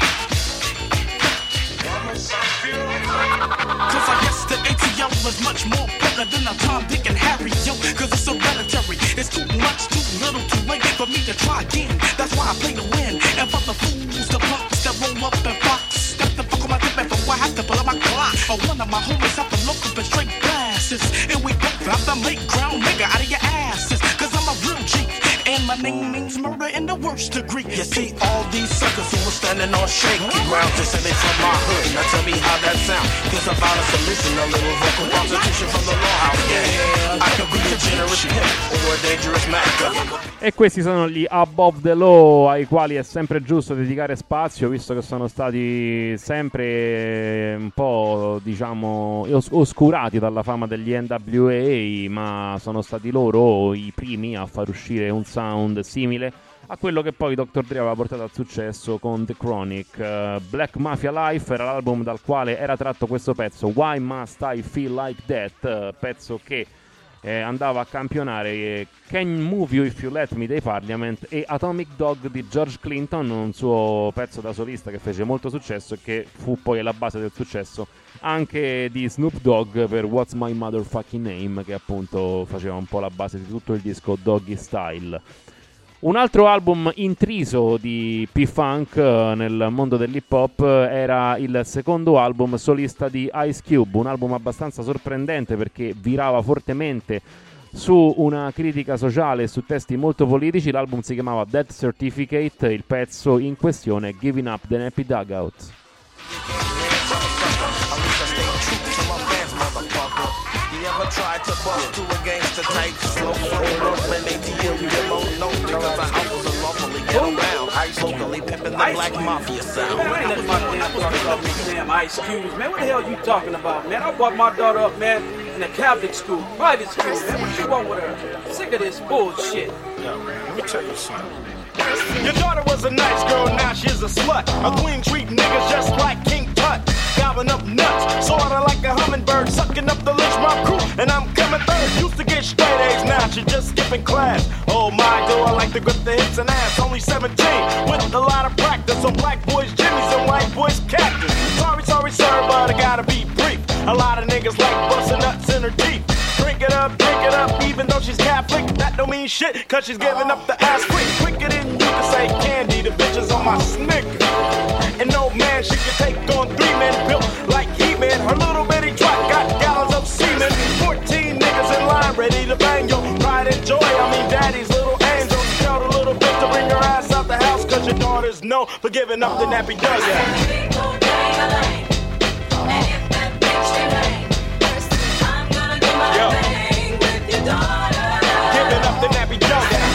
Cause I guess the ATL is much more better than a Tom, Dick, and Harry, yo. Cause it's hereditary. It's too much, too little, too late for me to try again. That's why I play to win. And for the fools, the punks that roll up and box, step the fuck on my dip and for I have to pull up my clock. Or one of my homies have to look up and straight glasses. And we both have to make ground nigga out of your asses. Cause I'm a real G. And my name means murder in the worst degree. You see all these suckers who were standing on shaky ground to say they from my hood. Now tell me how that sound. Cause about a solution, a little vocal prostitution from the law house. Yeah, I could be a generous pimp or a dangerous mac. E questi sono gli Above the Law, ai quali è sempre giusto dedicare spazio, visto che sono stati sempre un po', diciamo, oscurati dalla fama degli NWA, ma sono stati loro i primi a far uscire un sound simile a quello che poi Dr. Dre aveva portato al successo con The Chronic. Black Mafia Life era l'album dal quale era tratto questo pezzo, Why Must I Feel Like That, pezzo che andava a campionare Can Move You If You Let Me dei Parliament e Atomic Dog di George Clinton, un suo pezzo da solista che fece molto successo e che fu poi la base del successo anche di Snoop Dogg per What's My Motherfucking Name, che appunto faceva un po' la base di tutto il disco Doggy Style. Un altro album intriso di P-Funk nel mondo dell'hip hop era il secondo album solista di Ice Cube, un album abbastanza sorprendente perché virava fortemente su una critica sociale e su testi molto politici. L'album si chiamava Death Certificate, il pezzo in questione Giving Up the Nappy Dugout. Never tried to bust to a gangster type slow flow up and ATL you won't know because the house was unlawfully ghetto bound. Ice locally pimping the black mafia sound. Man, I ain't letting my damn daughter up these damn Ice Cubes, man. What the hell are you talking about, man? I brought my daughter up, man, in a Catholic school, private school, man. What you want with her? I'm sick of this bullshit. Yo, let me tell you something. Your daughter was a nice girl, now she's a slut. A queen treat niggas just like King Tut. Gobbling up nuts, sorta like a hummingbird, sucking up the lynch mob crew, and I'm coming third. Used to get straight A's, now she just skipping class. Oh my, do I like to grip the hips and ass. Only 17, with a lot of practice on black boys' jimmies and white boys' cactus. Sorry, sir, but I gotta be brief. A lot of niggas like busting nuts in her teeth. Drink it up, even though she's Catholic. That don't mean shit, cause she's giving up the ass quick. Quicker than you can say candy, the bitches on my Snickers. And no man, she can take on 3 men built like He-Man. Her little bitty truck got gallons of semen. 14 niggas in line ready to bang your pride and joy. I mean daddy's little angels. Tell the little bitch to bring her ass out the house, cause your daughters know for giving up the nappy dugout. Yo, giving up the nappy dugout.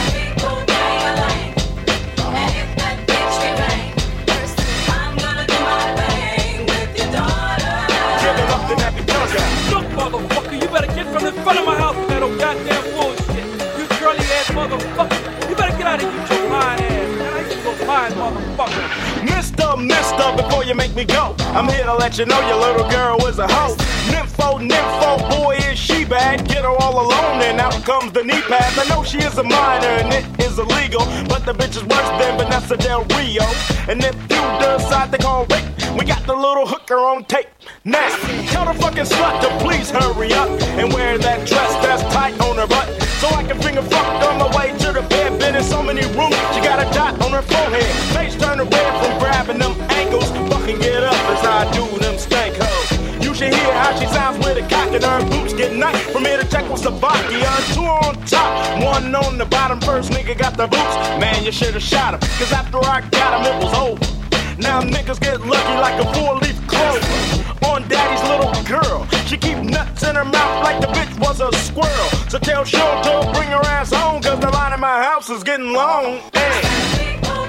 Look, motherfucker, you better get from in front of my house with that old goddamn bullshit. You curly ass motherfucker. You better get out of here with your lying ass, man. I used to go lying, motherfucker. Mr. mister, before you make me go, I'm here to let you know your little girl is a hoe. Nympho, boy, is she bad? Get her all alone and out comes the knee pads. I know she is a minor and it is illegal, but the bitch is worse than Vanessa Del Rio. And if you decide to call rape, we got the little hooker on tape. Now, tell the fucking slut to please hurry up and wear that dress that's tight on her butt, so I can finger fuck on my way to the bed. Been in so many rooms, she got a dot on her forehead. Face turning red from grabbing them ankles. Fucking get up as I do them stank hoes. You should hear how she sounds with a cock and her boots get knocked from here to Czechoslovakia. 2 on top, 1 on the bottom. First nigga got the boots, man, you should've shot him, cause after I got him it was over. Now niggas get lucky like a 4-leaf clover on daddy's little girl. She keep nuts in her mouth like the bitch was a squirrel. So tell Sean to bring her ass home, cause the line in my house is getting long. Hey.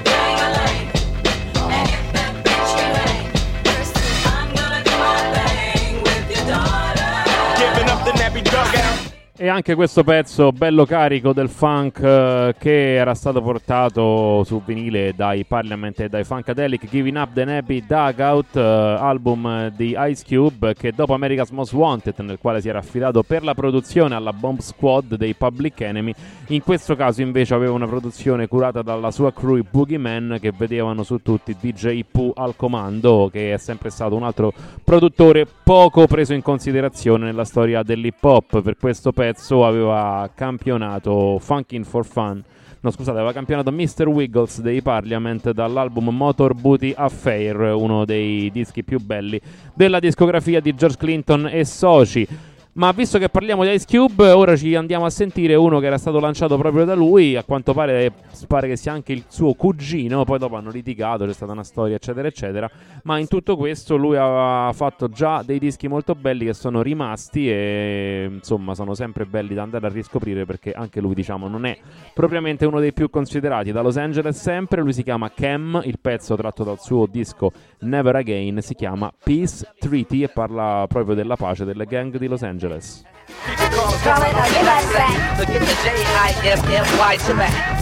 E anche questo pezzo bello carico del funk che era stato portato su vinile dai Parliament e dai Funkadelic, Giving Up the Nappy Dugout, album di Ice Cube, che dopo America's Most Wanted, nel quale si era affidato per la produzione alla Bomb Squad dei Public Enemy, in questo caso invece aveva una produzione curata dalla sua crew, i Boogeyman, che vedevano su tutti DJ Pooh al comando, che è sempre stato un altro produttore poco preso in considerazione nella storia dell'hip hop. Per questo pezzo aveva campionato Funkin' for Fun, no scusate, aveva campionato Mr. Wiggles dei Parliament dall'album Motor Booty Affair, uno dei dischi più belli della discografia di George Clinton e soci. Ma visto che parliamo di Ice Cube, ora ci andiamo a sentire uno che era stato lanciato proprio da lui. A quanto pare che sia anche il suo cugino. Poi dopo hanno litigato, c'è stata una storia eccetera eccetera. Ma in tutto questo lui aveva fatto già dei dischi molto belli che sono rimasti, e insomma sono sempre belli da andare a riscoprire, perché anche lui, diciamo, non è propriamente uno dei più considerati. Da Los Angeles sempre, lui si chiama Cam. Il pezzo tratto dal suo disco Never Again si chiama Peace Treaty e parla proprio della pace delle gang di Los Angeles. Call it a give us back. So get the J-I-F-F-Y to back.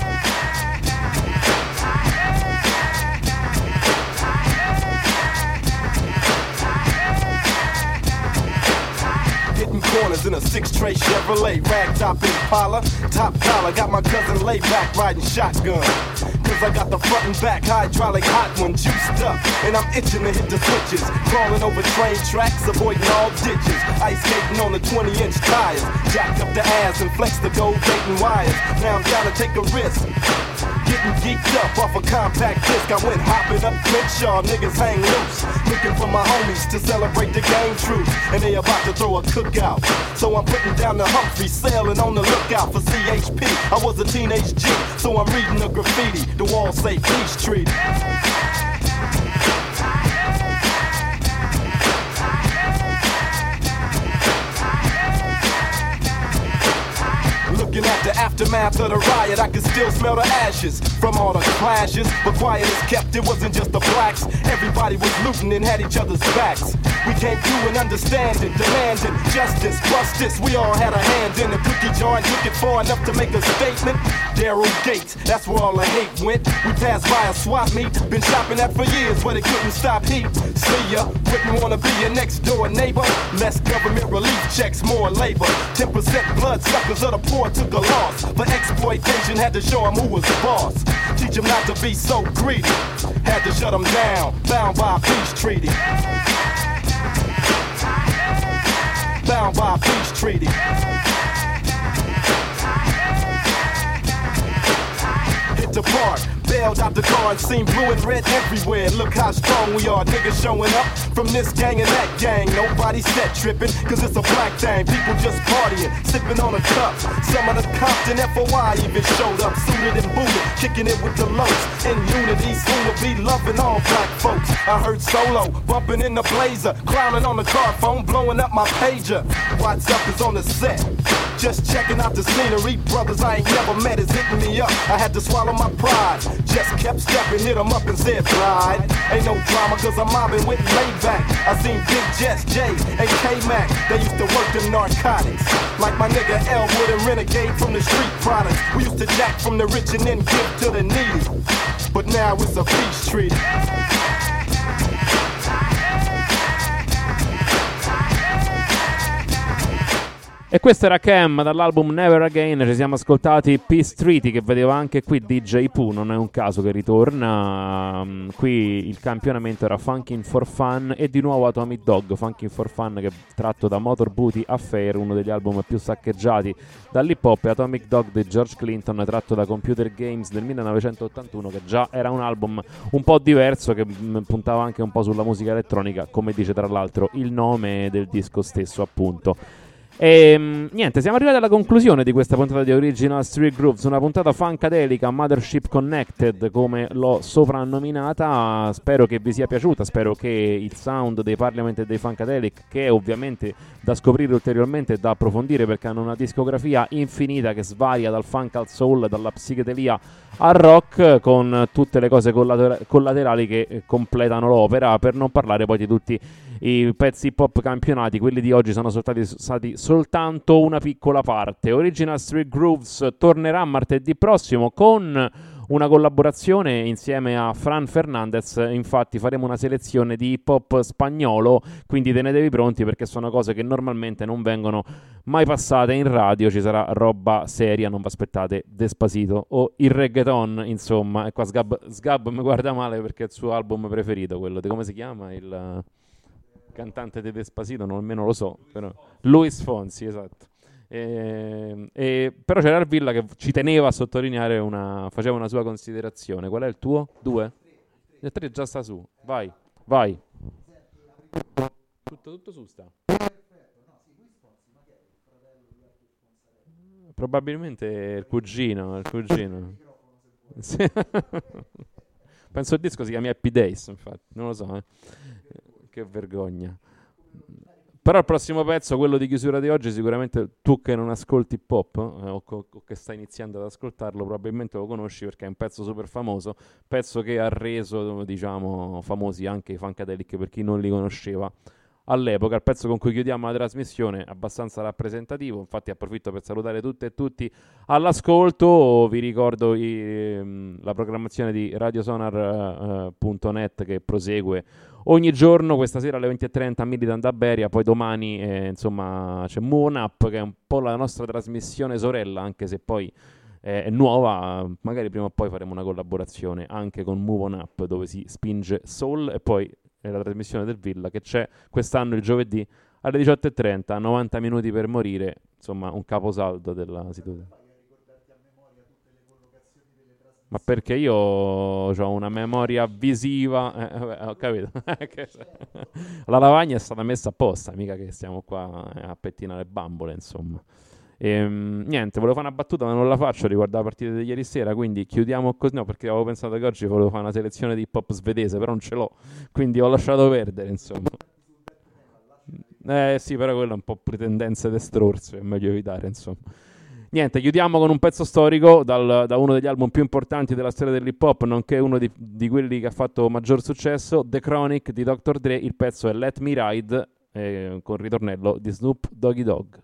Hitting corners in a 6-tray Chevrolet, ragtop Impala, top collar, got my cousin laid back riding shotgun. Cause I got the front and back hydraulic hot one juiced up, and I'm itching to hit the switches, crawling over train tracks, avoiding all ditches, ice skating on the 20-inch tires, jacked up the ass and flexed the gold baiting wires. Now I'm down to take a risk, getting geeked up off a compact disc. I went hopping up Crenshaw, niggas hang loose, looking for my homies to celebrate the game truth, and they about to throw a cookout. So I'm putting down the Humphrey, sailing on the lookout for CHP. I was a teenage G, so I'm reading the graffiti. The walls say peace treaty. Looking at the aftermath of the riot, I could still smell the ashes from all the clashes. But quiet as kept, it wasn't just the blacks. Everybody was looting and had each other's backs. We came through and understanding, demanding justice, justice. We all had a hand in the cookie jar and took it far enough to make a statement. Daryl Gates, that's where all the hate went. We passed by a swap meet, been shopping at for years, but it couldn't stop heat. See ya, wouldn't wanna be your next door neighbor. Less government relief checks, more labor. 10% blood suckers of the poor took a loss. For exploitation, had to show them who was the boss. Teach them not to be so greedy. Had to shut them down, bound by a peace treaty. Bound by a peace treaty. Hit the park, bailed out the car and seen blue and red everywhere. Look how strong we are, niggas showing up from this gang and that gang. Nobody set tripping, cause it's a black thing. People just partying, sipping on a cup. Some of the Compton FOI even showed up, suited and booted, kicking it with the lows. In unity, soon to be loving all black folks. I heard Solo bumping in the Blazer, clowning on the car phone, blowing up my pager. What's up is on the set, just checking out the scenery. Brothers I ain't never met is hitting me up. I had to swallow my pride, just kept stepping, hit them up and said pride. Ain't no drama cause I'm mobbing with laid back. I seen Big Jess, Jay, and K-Mac. They used to work them narcotics, like my nigga Elwood and Renegade from the street products. We used to jack from the rich and then give to the needy, but now it's a peace treaty. E questo era Cam dall'album Never Again. Ci siamo ascoltati Peace Treaty, che vedeva anche qui DJ Pooh, non è un caso che ritorna. Qui il campionamento era Funkin' for Fun e di nuovo Atomic Dog. Funkin' for Fun, che è tratto da Motor Booty Affair, uno degli album più saccheggiati dall'hip hop, e Atomic Dog di George Clinton, tratto da Computer Games del 1981, che già era un album un po' diverso, che puntava anche un po' sulla musica elettronica, come dice tra l'altro il nome del disco stesso, appunto. E niente, siamo arrivati alla conclusione di questa puntata di Original Street Grooves, una puntata funkadelica, Mothership Connected come l'ho soprannominata. Spero che vi sia piaciuta, spero che il sound dei Parliament e dei Funkadelic, che è ovviamente da scoprire ulteriormente e da approfondire, perché hanno una discografia infinita che svaria dal funk al soul, dalla psichedelia al rock, con tutte le cose collaterali che completano l'opera, per non parlare poi di tutti i pezzi hip hop campionati. Quelli di oggi sono stati soltanto una piccola parte. Original Street Grooves tornerà martedì prossimo con una collaborazione insieme a Fran Fernandez. Infatti faremo una selezione di hip hop spagnolo, quindi tenetevi pronti, perché sono cose che normalmente non vengono mai passate in radio. Ci sarà roba seria, non vi aspettate Despacito o il reggaeton, insomma. E qua Sgab mi guarda male perché è il suo album preferito, quello di, come si chiama, il cantante di Despacito, non almeno lo so, però Luis Fonsi, esatto. Però c'era Arvilla che ci teneva a sottolineare faceva una sua considerazione. Qual è il tuo? 2? Il 3 già sta su. Vai. Tutto su sta. Probabilmente il cugino. Sì. Penso il disco si chiami Happy Days, infatti, non lo so, Che vergogna. Però il prossimo pezzo, quello di chiusura di oggi, sicuramente tu che non ascolti hip hop o che stai iniziando ad ascoltarlo, probabilmente lo conosci perché è un pezzo super famoso, pezzo che ha reso, diciamo, famosi anche i Funkadelic per chi non li conosceva all'epoca. Il pezzo con cui chiudiamo la trasmissione, abbastanza rappresentativo, infatti approfitto per salutare tutte e tutti all'ascolto. Vi ricordo la programmazione di radiosonar.net che prosegue ogni giorno. Questa sera alle 20:30 Militant da Beria, poi domani insomma c'è Move On Up, che è un po' la nostra trasmissione sorella, anche se poi è nuova. Magari prima o poi faremo una collaborazione anche con Move On Up, dove si spinge soul, e poi è la trasmissione del Villa che c'è quest'anno il giovedì alle 18:30, 90 minuti per morire, insomma un caposaldo della situazione. Ma perché io ho una memoria visiva, ho capito. La lavagna è stata messa apposta, mica che stiamo qua a pettinare bambole, insomma. Niente, volevo fare una battuta ma non la faccio riguardo la partita di ieri sera, quindi chiudiamo così. No, perché avevo pensato che oggi volevo fare una selezione di hip hop svedese, però non ce l'ho, quindi ho lasciato perdere, insomma. Sì, però quello è un po' pretendenze d'estrorso, è meglio evitare, insomma. Niente, chiudiamo con un pezzo storico da uno degli album più importanti della storia dell'hip hop, nonché uno di quelli che ha fatto maggior successo, The Chronic di Dr. Dre. Il pezzo è Let Me Ride, con ritornello di Snoop Doggy Dogg.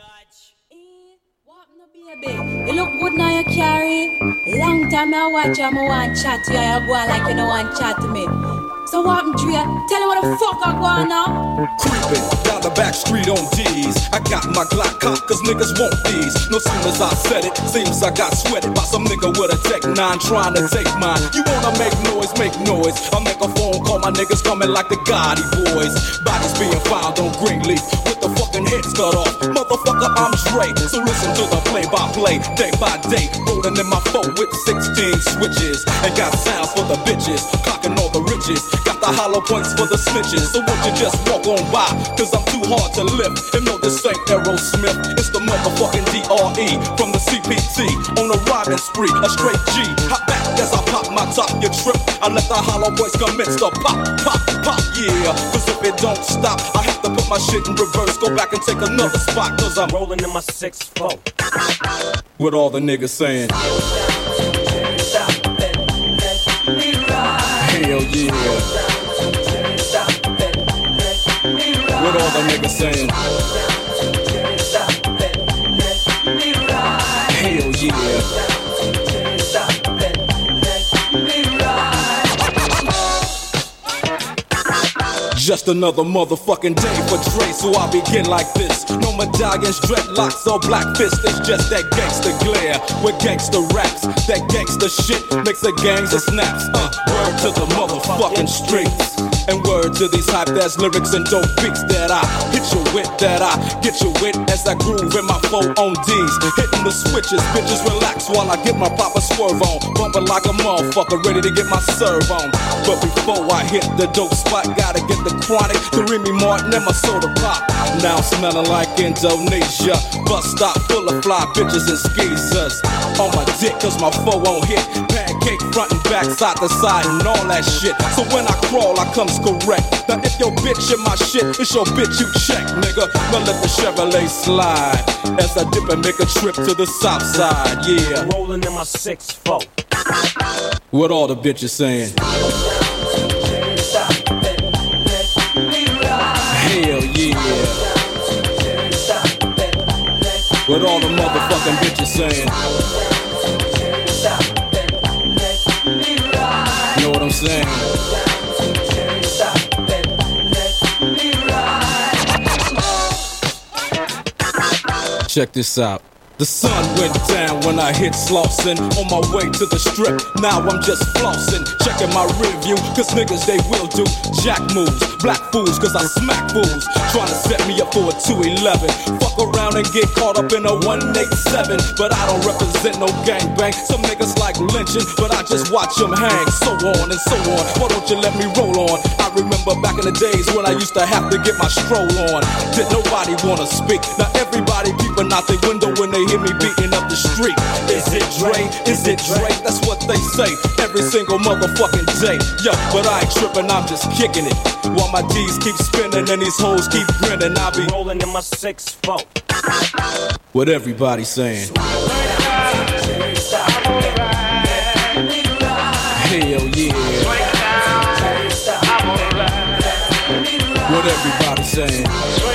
You look good now you carry. Long time I watch you, I want chat to you. You go on like you don't want chat to me. So what I'm Dre? Tell me what the fuck I go on now. Creeping down the back street on D's. I got my Glock cocked cause niggas want these. No soon as I said it, seems I got sweated by some nigga with a Tech 9 trying to take mine. You wanna make noise, make noise. I'll make a phone call, my niggas coming like the Gotti boys. Bodies being found on Greenleaf with the fucking heads cut off. Motherfucker, I'm straight. So listen to the play-by-play, day by day. Rolling in my phone with 16 switches. And got sounds for the bitches, clocking all the riches. Got the hollow points for the snitches. So won't you just walk on by, cause I'm too hard to lift. And no, this ain't Aerosmith, it's the motherfucking DRE from the CPT. On a riding spree, a straight G. Hop back as I pop my top, you trip. I let the hollow points commence to pop, pop, pop, yeah. Cause if it don't stop, I have to put my shit in reverse. Go back and take another spot, cause I'm rolling in my 6-4. With all the niggas saying hell yeah. What all the niggas saying? Hell yeah. Just another motherfucking day for Dre, so I begin like this. No medallions, dreadlocks, or black fists. It's just that gangster glare with gangster raps. That gangster shit makes the gangs of snaps. Word to the motherfucking streets. And word to these hype-ass lyrics and dope beats that I hit you with, that I get you with as I groove in my 4 on D's. Hitting the switches, bitches relax while I get my proper swerve on. Bumping like a motherfucker, ready to get my serve on. But before I hit the dope spot, gotta get the chronic, the Remy Martin and my soda pop. Now I'm smelling like Indonesia. Bus stop full of fly bitches and skeezers. On my dick cause my 4 on hit. Pancake front and back, side to side and all that shit. So when I crawl, I comes correct. Now if your bitch in my shit, it's your bitch you check, nigga. Now let the Chevrolet slide as I dip and make a trip to the south side, yeah. Rolling in my 6-4. What all the bitches saying? Hell yeah. What all the motherfucking bitches saying? You know what I'm saying? Check this out. The sun went down when I hit Slauson. On my way to the strip, now I'm just flossing. Checking my review, cause niggas they will do jack moves. Black fools, cause I smack fools. Trying to set me up for a 211. Fuck around and get caught up in a 187. But I don't represent no gangbang. Some niggas like lynching, but I just watch them hang. So on and so on, why don't you let me roll on? I remember back in the days when I used to have to get my stroll on. Did nobody wanna speak? Now everybody peeping out the window when they hear me beating up the street. Is it Dre? Is it Dre? That's what they say every single motherfucking day. Yo, but I ain't tripping, I'm just kicking it. While my D's keep spinning and these hoes keep grinning, I be rolling in my 6-4. What everybody saying? Hell yeah. What everybody saying?